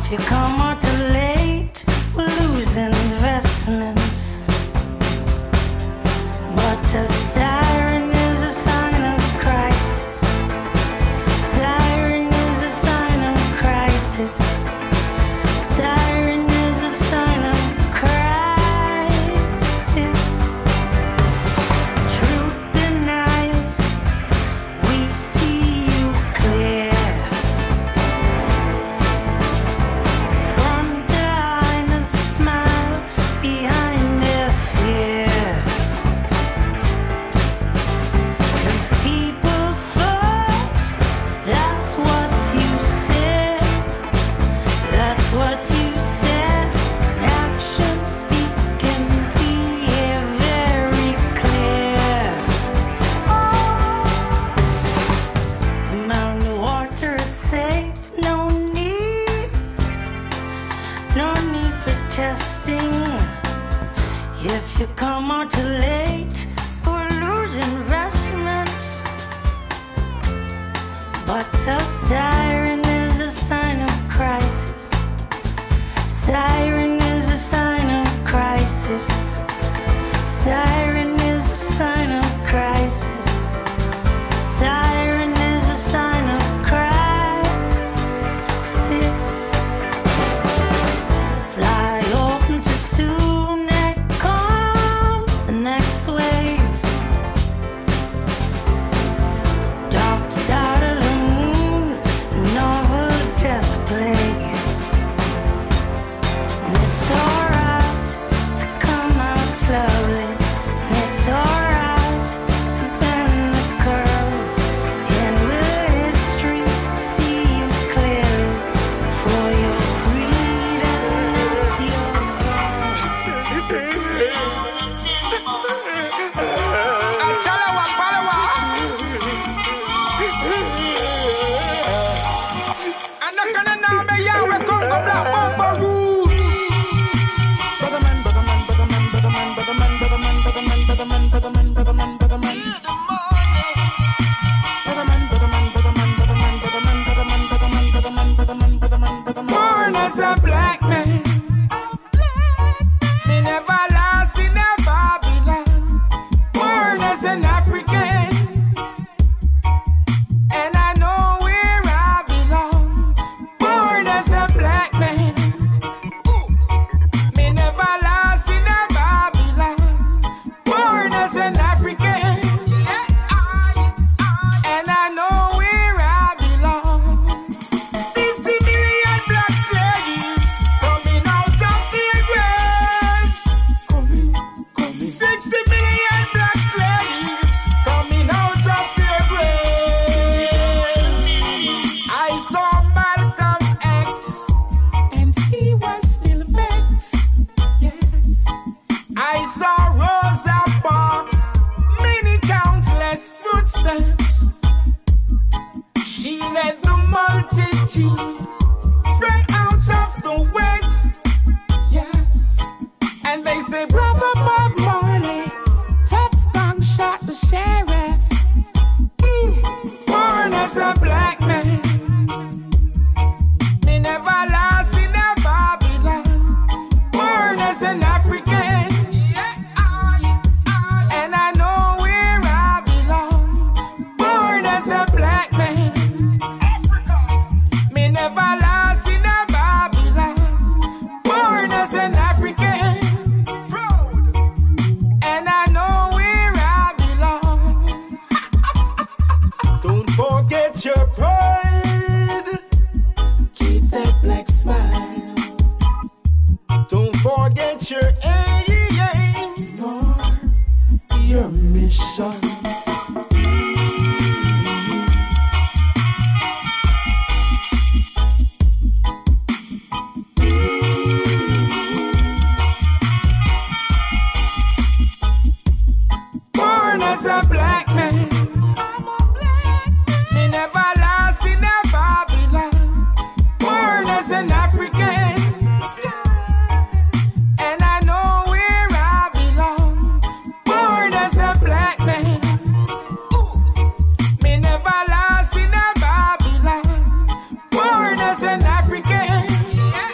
If you come out too late, we'll lose investments. But a siren is a sign of crisis. Siren is a sign of crisis. Siren is a sign of crisis. Truth denies, we see you clear. Front behind a smile, behind their fear. If people first, that's what you said. That's what you said. Actions speak and be very clear. Come out in the water is safe, no need, no need for testing. If you come out too late, we'll lose investments. But a siren is a sign of crisis. Siren is a sign of crisis. Siren is a sign of crisis. Siren is a sign of crisis. Fly open too soon, it comes the next wave. Dark side of the moon, novel death plague. And it's alright to come out slowly. And it's alright to bend the curve. And will history see you clearly for your greed and not your Born as a black man, me never lost in a Babylon. Born as an African, and I know where I belong. Born as a black man, me never lost in a Babylon. Born as an African, and I know where I belong. Fifty million black slaves coming out of their graves. Sixty million black slaves coming out of their graves. I saw Malcolm X, and he was still vexed. Yes, I saw Rosa Parks, many countless footsteps. She led the multitude from out of the west. Yes, and they say, Brother Bob Marley, tough gun shot the sheriff. Mm. Born as a black man, me never lost in a Babylon. Born as an African, and I know where I belong. Born as a black man, me never lost in a Babylon. Born as an African, and I know where I belong. Don't forget your pride. Keep that black smile. Don't forget your aim, nor your mission. Born as a black man, me never lost in a Babylon. Born as an African, and I know where I belong. Born as a black man, me never lost in a Babylon. Born as an African,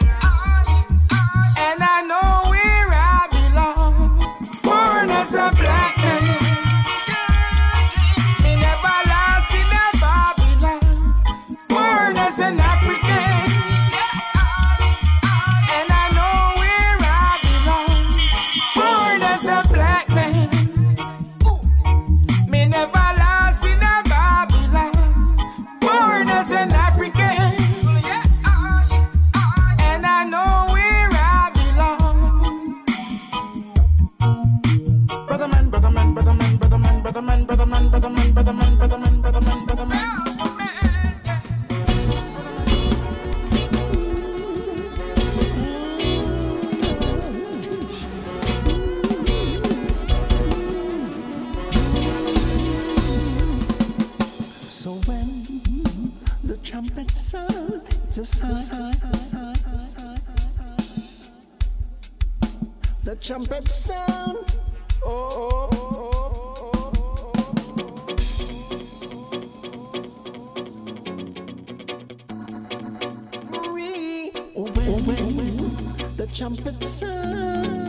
the trumpet sound. Oh, oh, oh, oh, oh. We, oh, when, oh, when, when the trumpet sound.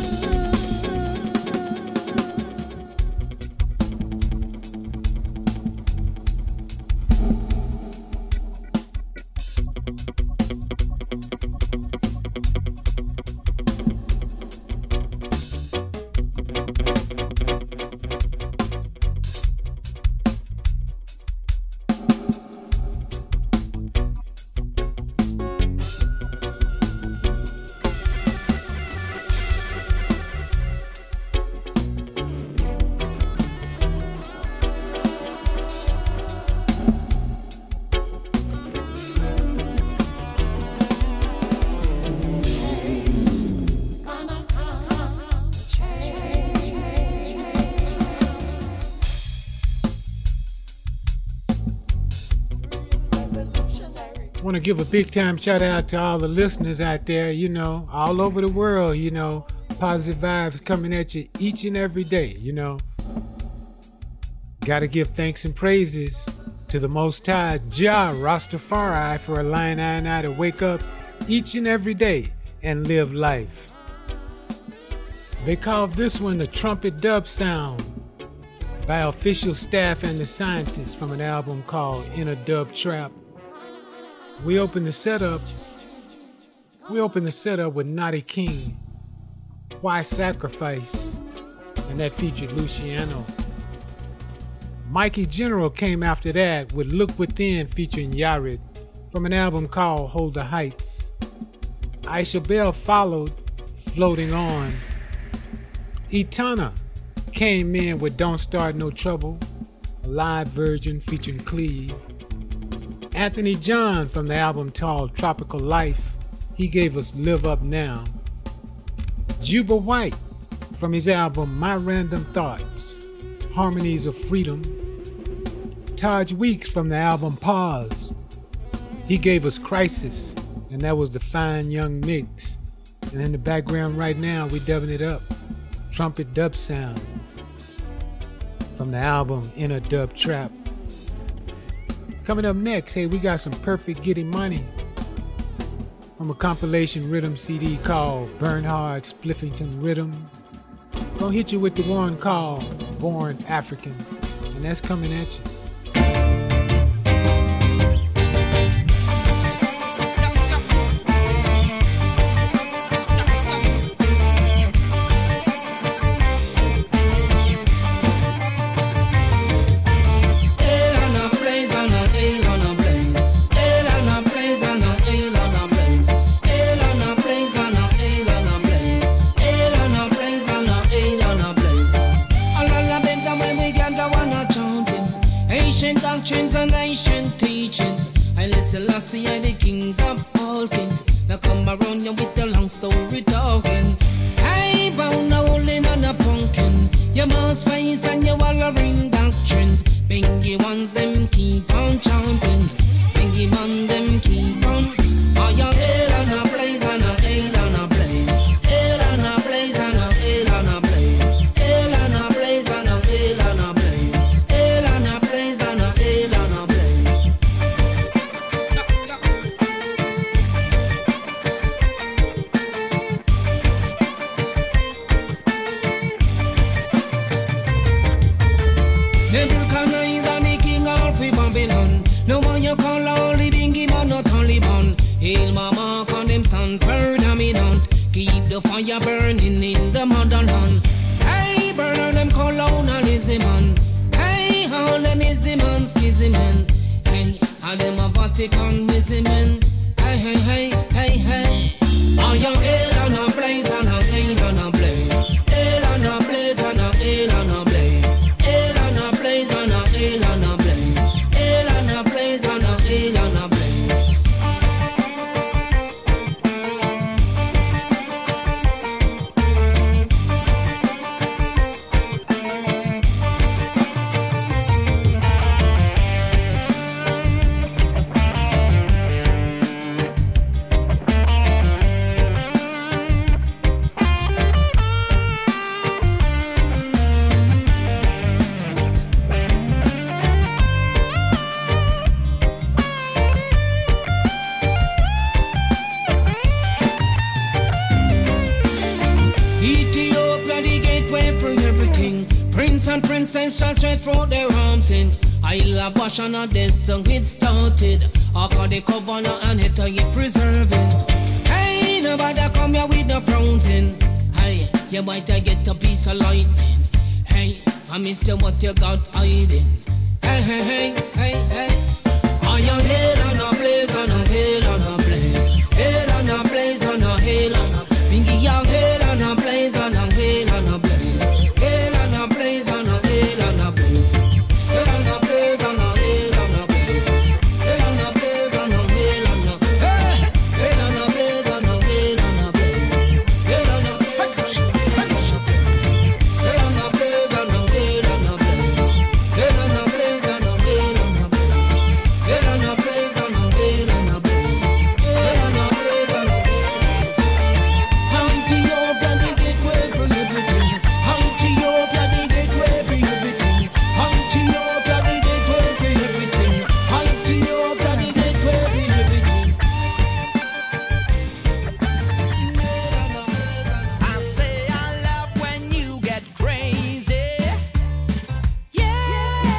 Want to give a big time shout out to all the listeners out there, you know, all over the world, you know, positive vibes coming at you each and every day, you know. Got to give thanks and praises to the Most High Jah Rastafari for allowing I and I to wake up each and every day and live life. They call this one the Trumpet Dub Sound by official staff and the scientists from an album called In a Dub Trap. We open the setup. We open the setup with Naughty King, Why Sacrifice, and that featured Luciano. Mikey General came after that with Look Within featuring Yared from an album called Hold the Heights. Aisha Bell followed, Floating On. Etana came in with Don't Start No Trouble, a live version featuring Cleve. Anthony John from the album called Tropical Life, he gave us Live Up Now. Juba White from his album My Random Thoughts, Harmonies of Freedom. Taj Weeks from the album Pause, he gave us Crisis, and that was the fine young mix. And in the background right now, we dubbing it up, Trumpet Dub Sound from the album In a Dub Trap. Coming up next, hey, we got some Perfect Getting Money from a compilation rhythm C D called Bernhard Spliffington Rhythm. Gonna hit you with the one called Born African, and that's coming at you. and princess shall straight through their arms in. I love passion of this song it started. I call the governor and it are you preserving. Hey, nobody come here with no frozen. Hey, you might get a piece of lightning. Hey, I miss you what you got hiding. Hey, hey, hey, hey, hey. Are you head on a blaze, on a hill, on a blaze? Head on a blaze, on a hill, on a Pinky, your head on a blaze, on a hill, on a blaze. Head on a blaze, on a hill, on a blaze. Head on a blaze, on a hill, on a blaze. Head on a blaze, on a hill, on a Head on a blaze, on a hill, on a blaze. Head on a Head on a blaze, on a hill, on a blaze. Head on a blaze, on a hill, on a blaze. Head on a blaze, on a hill, on a blaze. Head on a blaze, on a Antioquia, the gateway for everything. Antioquia, the gateway for everything. Antioquia, the gateway for everything. Antioquia, the gateway for everything. I say I love when you get crazy. Yeah.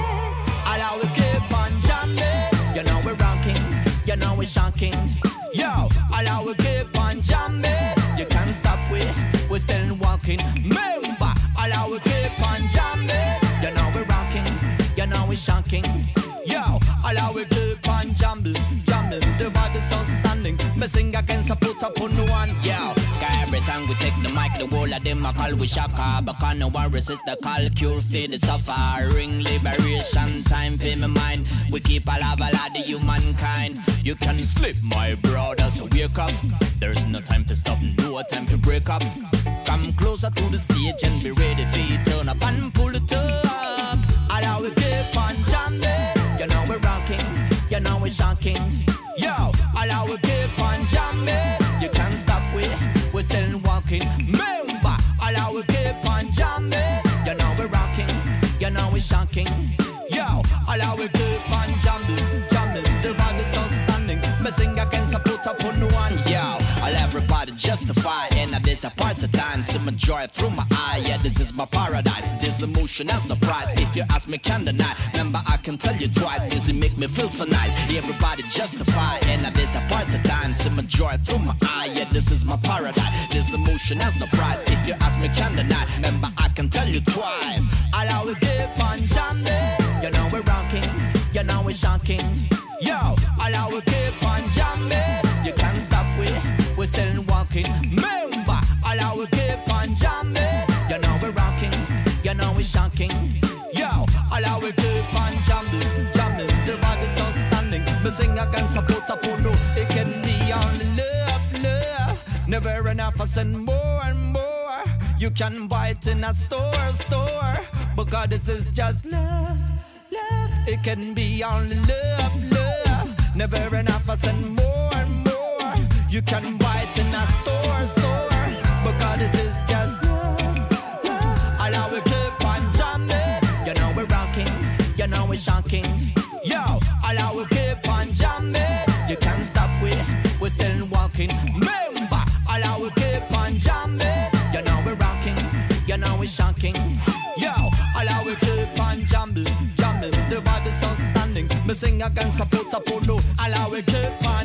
Allow it keep on jamming. You know we're rocking. You know we're shocking. Yo, allow it keep on jamming. You can't stop we. We're still walking. Remember, allow it keep on jamming. You know we're rocking. You know we're shocking. Yo, allow it keep on jamming. Jamming. The vibe is outstanding. Me sing against a put up on one. Yo. Every time we take the mic, the whole of them a call we shaka. Because no one resist the call, cure for the suffering. Liberation time for my mind. We keep alive a lot of humankind. You can sleep, my brother, so wake up. There's no time to stop, no time to break up. Come closer to the stage and be ready for you. Turn up and pull it up. Allow it keep on jamming. You know we're rocking, you know we're shocking. Yo, allow it keep on jamming. You can't stop we, we're still walking. Remember, allow it keep on jamming. You know we're rocking, you know we're shocking. Yo, allow it keep on jamming, jamming. The vibe is outstanding. Me sing against a put up on one. Yo, I'll everybody justify. And there's a part of time. See my joy through my eye. Yeah, this is my paradise. This emotion has no price. If you ask me, can't deny. Remember, I can tell you twice. Music make me feel so nice. Everybody justify. And there's a part of time. See my joy through my eye. Yeah, this is my paradise. This emotion has no price. If you ask me, can't deny. Remember, I can tell you twice. Allow it keep on jamming. You know we're rocking. You know we're shocking. Yo, allow it keep on jamming. You can't stop we, we're still walking. Remember, allow it keep on jamming. You know we're rocking, you know we're shocking. Yo, allow it keep on jamming, jamming. The vibe is outstanding. Me sing against a put up on no. It can be only love, love. Never enough, I send more and more. You can buy it in a store, store. Because this is just love, love. It can be only love, love. Never enough, I send more and more. You can buy it in a store, store. Because this is just love, love. Allow it keep on jamming. You know we're rocking, you know we're shocking. Yo, allow it keep on jamming. You can't stop we, we're still walking. Remember, allow it keep on jamming. You know we're rocking, you know we're shocking. Yo, allow it keep on jamming, jamming. The vibe is outstanding. Me sing against a put up on no. Allow it keep on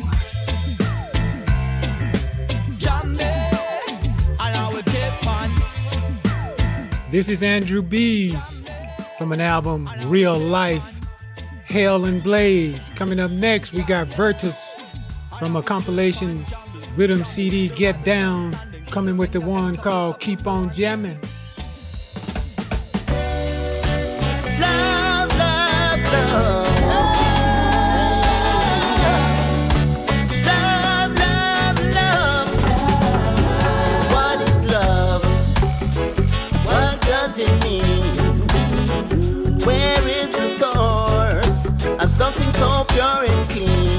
jamming. Allow it keep on. This is Andrew Bees from an album Real Life, Hell and Blaze. Coming up next, we got Virtus from a compilation rhythm C D, Get Down, coming with the one called Keep On Jamming. Love, love, love. Love, love, love. What is love? What does it mean? Where is the source of something so pure and clean?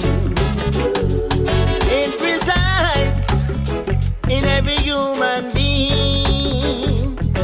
It resides in every human being.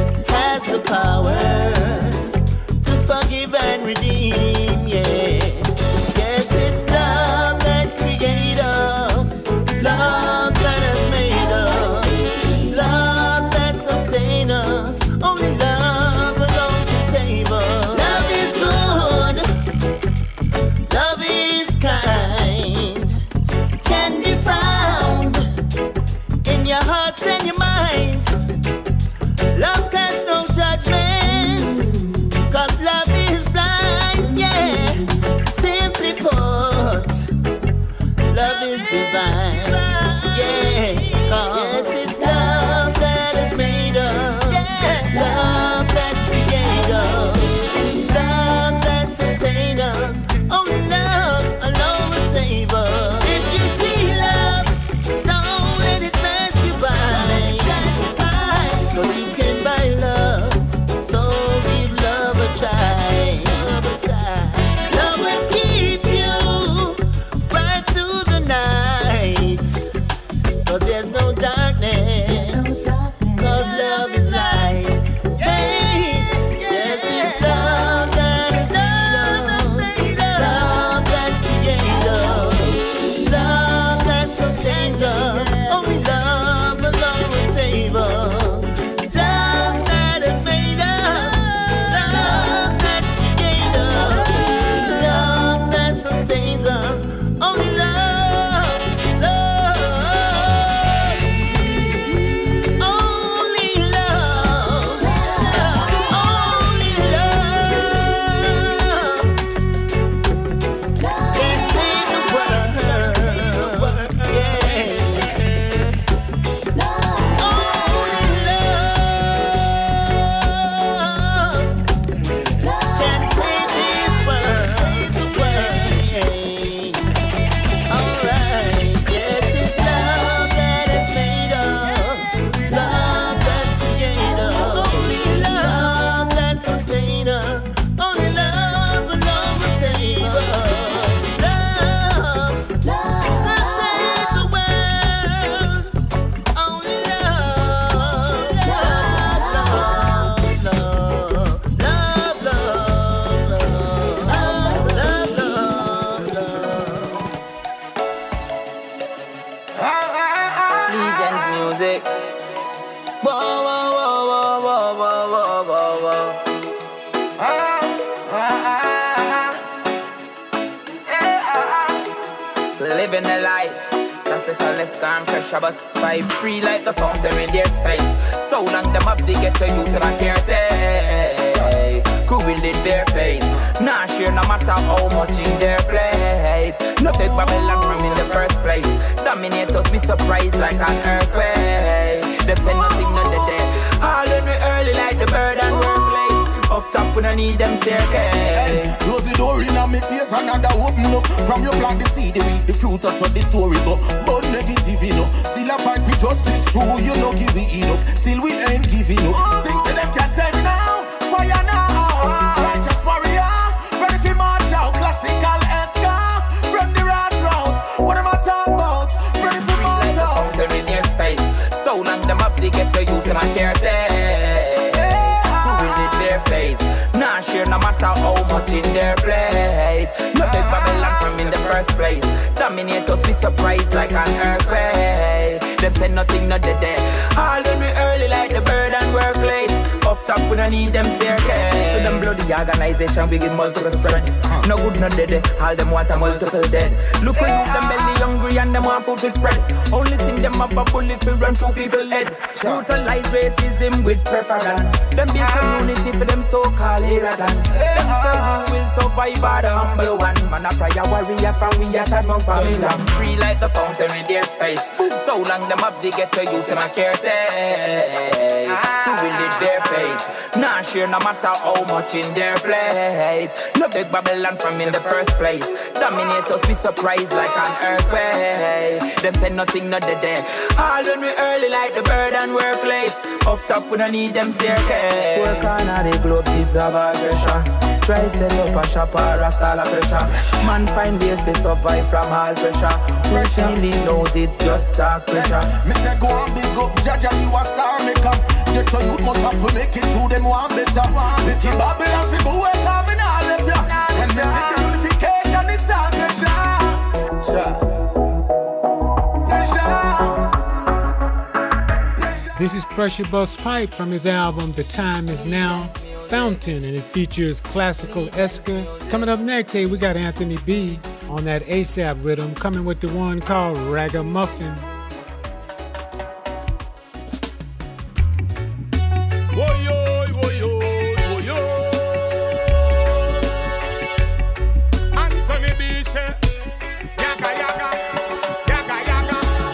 Yeah, yes, it's love that has made us. Love that created us. Love that sustained us. Only love alone will save us. If you see love, don't let it pass you by. Cause you can buy love, so give love a try. Love will keep you right through the night. But there's no darkness, cause love is light. Hey, yes, it's love that is love. Love that creates us. Love that sustains us. Only love alone will save us. Love that has made us. Love that creates us. Love that sustains us. Only love, love. Only love, only love can save the world. Yeah. Only love can save this world. The world. Alright, yes, it's love that has made us. Love that created us. Only love that sustains us. Only love alone will save us. Love that saves the world. Only love, love, love, love, love, love, love, love, Legends music. Whoa, whoa, whoa, whoa, whoa, whoa, whoa, whoa. Living a life, classical escort pressure bus pipe free like the fountain in their space. So long them up they get to you till I can't take. Cool will in their face. Nah share no matter how much in their plate. No take Babylon from in the first place. Dominate us, be surprised like an earthquake. Them say nothing none of day. All in we early like the bird and workplace. Up top when I need them staircase. Close the door in on me face, another open up. From your plant the seed, the weed, the fruit, so the story go. But negative, you know. Still a fight for justice, true, you know, give it enough. Still we ain't giving up. Things that them can't tell me now. Fire now. Righteous warrior. Ready for march out. Classical esca. Run the ras route. What am I talking about? Ready for march out. Fountain in their space. So long them up they get to you till I can't take. Their face. Nah share no matter how much in their plate. No big Babylon from in the first place. Dominate us, be surprised like an earthquake. Them say nothing not the day. All when we early like the bird and workplace. Up top we don't need them staircase. To them bloody organization we give multiple strength. No good no dead. All them want a multiple dead. Look at you them belly hungry and them want food to spread. Only thing them up a bullet to run through people head. Brutalize racism with preference. Them big community for them so-called arrogance. Them say who will survive are the humble ones. Man a prayer warrior from we at a bump Babylon. Free like the fountain in their space. So long them up they get to you to my care take. Who will lead their face? Nah share no matter how much in their plate. No big Babylon from in the first place. Dominate us, be surprised like an earthquake. Them say nothing not the day. All when we early like the bird and workplace. Up top we don't need them staircase. Work on all the globe kids of aggression. Try set up a shop or a stall of pressure. Man find ways to survive from all pressure. Who really knows it, just talk pressure. Me say go and big up Jaja, you a star maker. Get to youth must have to make it through them one better. Picky Babylon fi go away coming all left ya. When me see the unification it's all pressure. Pressure. This is Pressure Bus Pipe from his album The Time Is Now, Fountain, and it features classical Eska. Coming up next, hey, we got Anthony B on that ASAP rhythm, coming with the one called Ragamuffin. Anthony B say, yaga yaga, yaga yaga,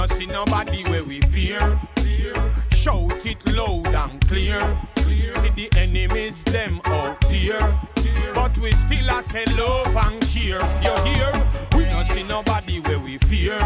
no see nobody where we fear. Shout it loud and clear. See the enemies them out there, but we still a say love and care. You hear? We no see nobody where we fear.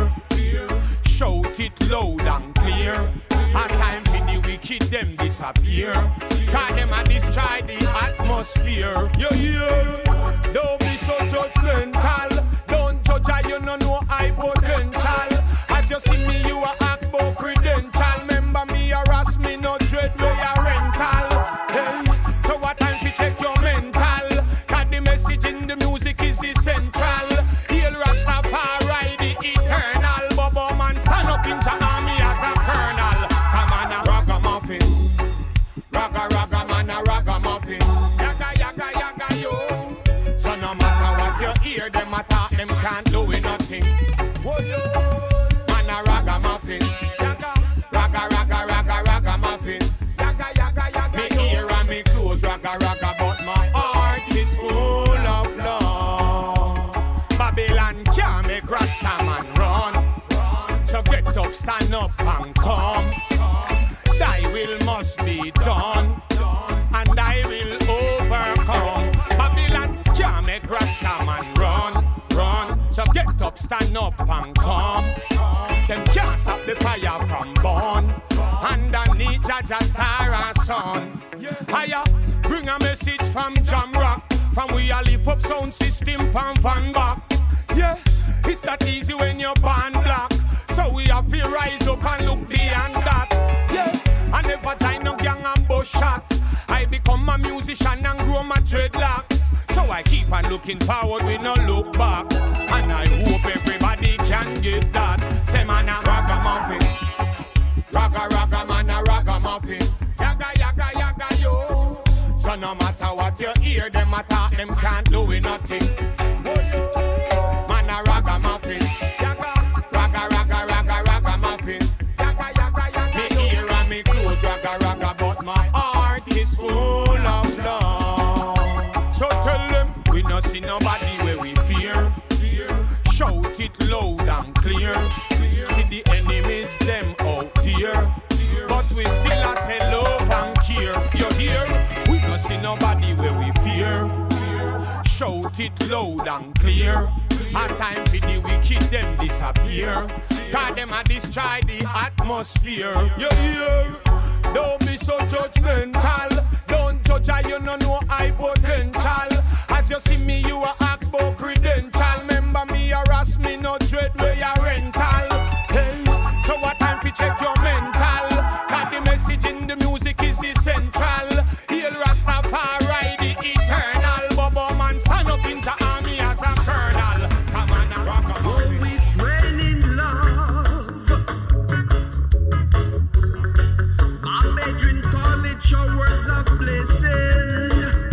Shout it loud and clear. A time for the wicked them disappear. Cause them a destroy the atmosphere. You hear? Don't be so judgmental. Don't judge I, you no know I potential. As you see me, you a ask about credential. Remember me harass me, no dread where you rental. Hey, so what time to check your mental? Cause the message in the music is essential. Hail Rastafari, the eternal. Bobo man stand up in the army as a colonel. Come on, a ragamuffin. Raga raga man, a ragamuffin. Yaga yaga yaga yo. So no matter what you hear, them attack, them can't do it nothing. Whoa yo. Man a ragamuffin. Yaga raga raga raga ragamuffin. Yaga yaga yaga me yo. Me ear and me clothes raga raga, but my heart is full of love. Babylon can't make Rasta man run. So get up, stand up and come. Thy will must be done, and I will overcome. Babylon can't make Rasta man run, run. So get up, stand up and come. Them can't stop the fire from burn. Underneath Jaja star and sun. Higher, bring a message from Jamrock. From we a lift up sound system from Van back. Yeah, it's not easy when you're born black. So we have to rise up and look beyond that. Yeah, I never time no gang and bush shot. I become a musician and grow my dreadlocks. So I keep on looking forward, we no look back. And I hope everybody can get that. Say man a ragamuffin. Raga raga man a ragamuffin. Yaga yaga yaga yo. So no matter what you hear, them attack, them can't do it nothing. Man a ragamuffin. Yaga raga raga raga ragamuffin. Yaga yaga yaga me ear and me clothes raga raga, but my heart is full of love. So tell them we no see nobody where we fear. Shout it loud and clear. See the enemies them out there, but we still a say love and care. You hear? We no see nobody where we fear. Shout it loud and clear. A time for the wicked them disappear. Cause them a destroy the atmosphere. You hear? Don't be so judgmental. Don't judge I, you no know I potential. As you see me, you a ask about credential. Remember me harass me, no dread where you rental. Hey, so what time to check your mental? Cause the message in the music is essential. Hail Rastafari, the eternal. Bobo man stand up in the army as a colonel. Come on and rock a oh, it's raining love. My bedroom call it showers of blessing.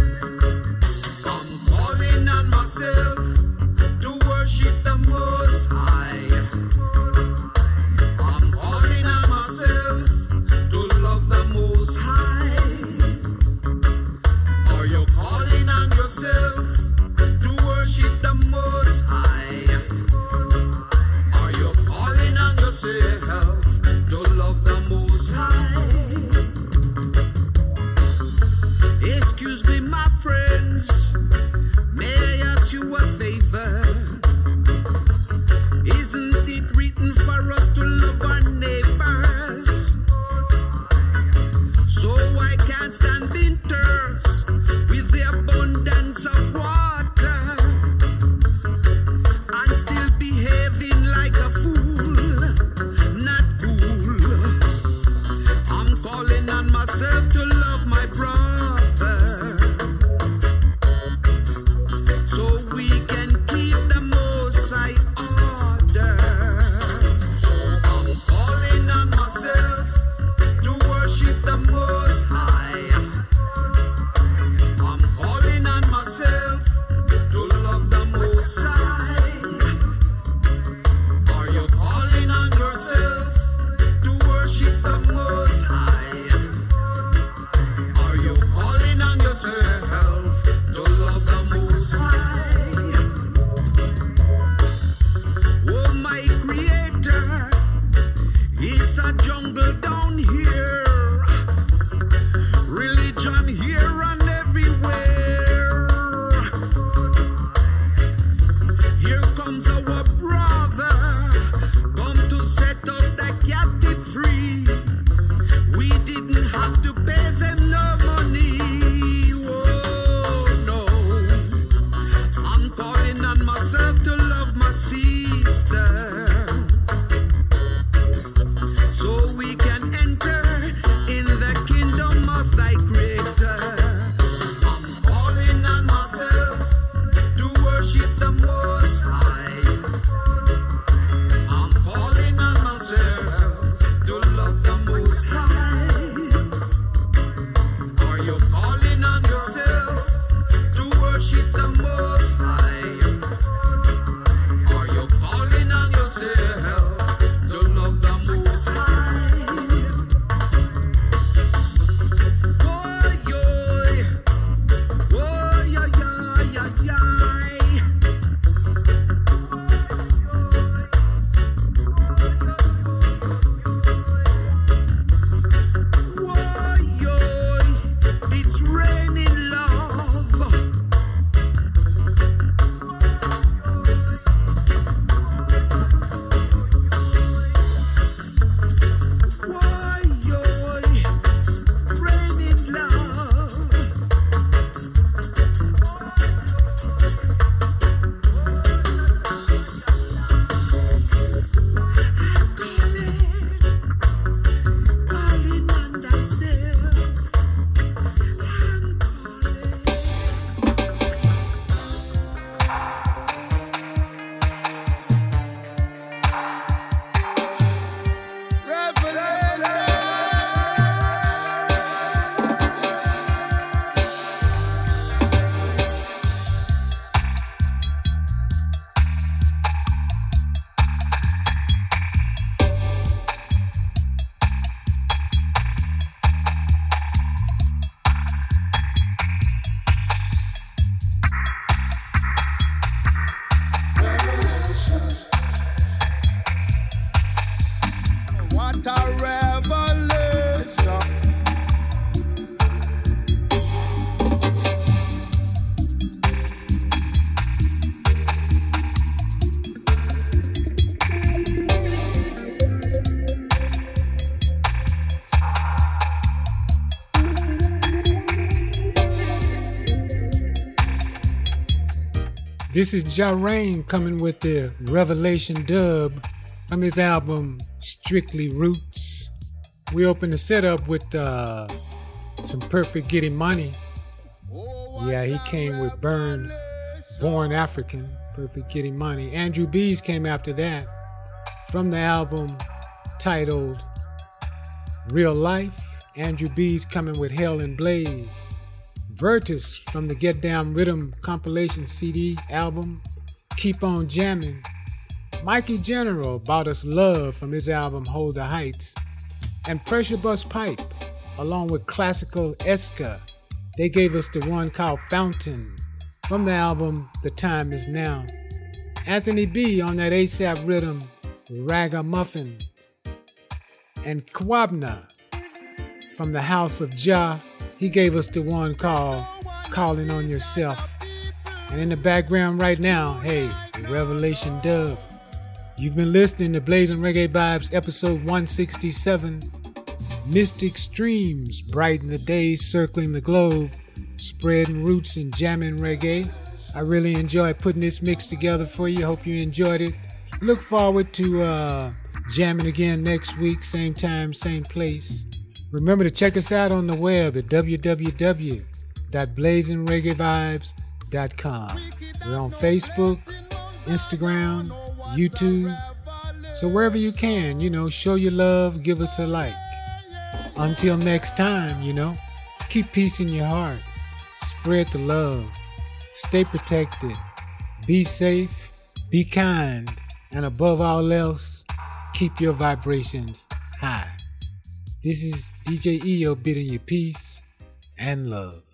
This is Ja Rain coming with the Revelation dub from his album Strictly Roots. We open the setup with uh, some Perfect Getting Money. Yeah, he came with Burn, Born African, Perfect Getting Money. Andrew Bees came after that from the album titled Real Life. Andrew Bees coming with Hell and Blaze. Virtus from the Get Down Rhythm compilation C D album Keep On Jamming. Mikey General brought us Love from his album Hold the Heights. And Pressure Bust Pipe along with Classical Eska. They gave us the one called Fountain from the album The Time Is Now. Anthony B on that ASAP rhythm Ragamuffin. And Kwabna from the House of Jah. He gave us the one called Calling on Yourself. And in the background right now, hey, Revelation dub. You've been listening to Blazing Reggae Vibes episode one sixty-seven. Mystic streams brighten the days circling the globe, spreading roots and jamming reggae. I really enjoyed putting this mix together for you. Hope you enjoyed it. Look forward to uh, jamming again next week, same time, same place. Remember to check us out on the web at w w w dot blazing reggae vibes dot com. We're on Facebook, Instagram, YouTube. So wherever you can, you know, show your love, give us a like. Until next time, you know, keep peace in your heart. Spread the love. Stay protected. Be safe. Be kind. And above all else, keep your vibrations high. This is D J E O bidding you peace and love.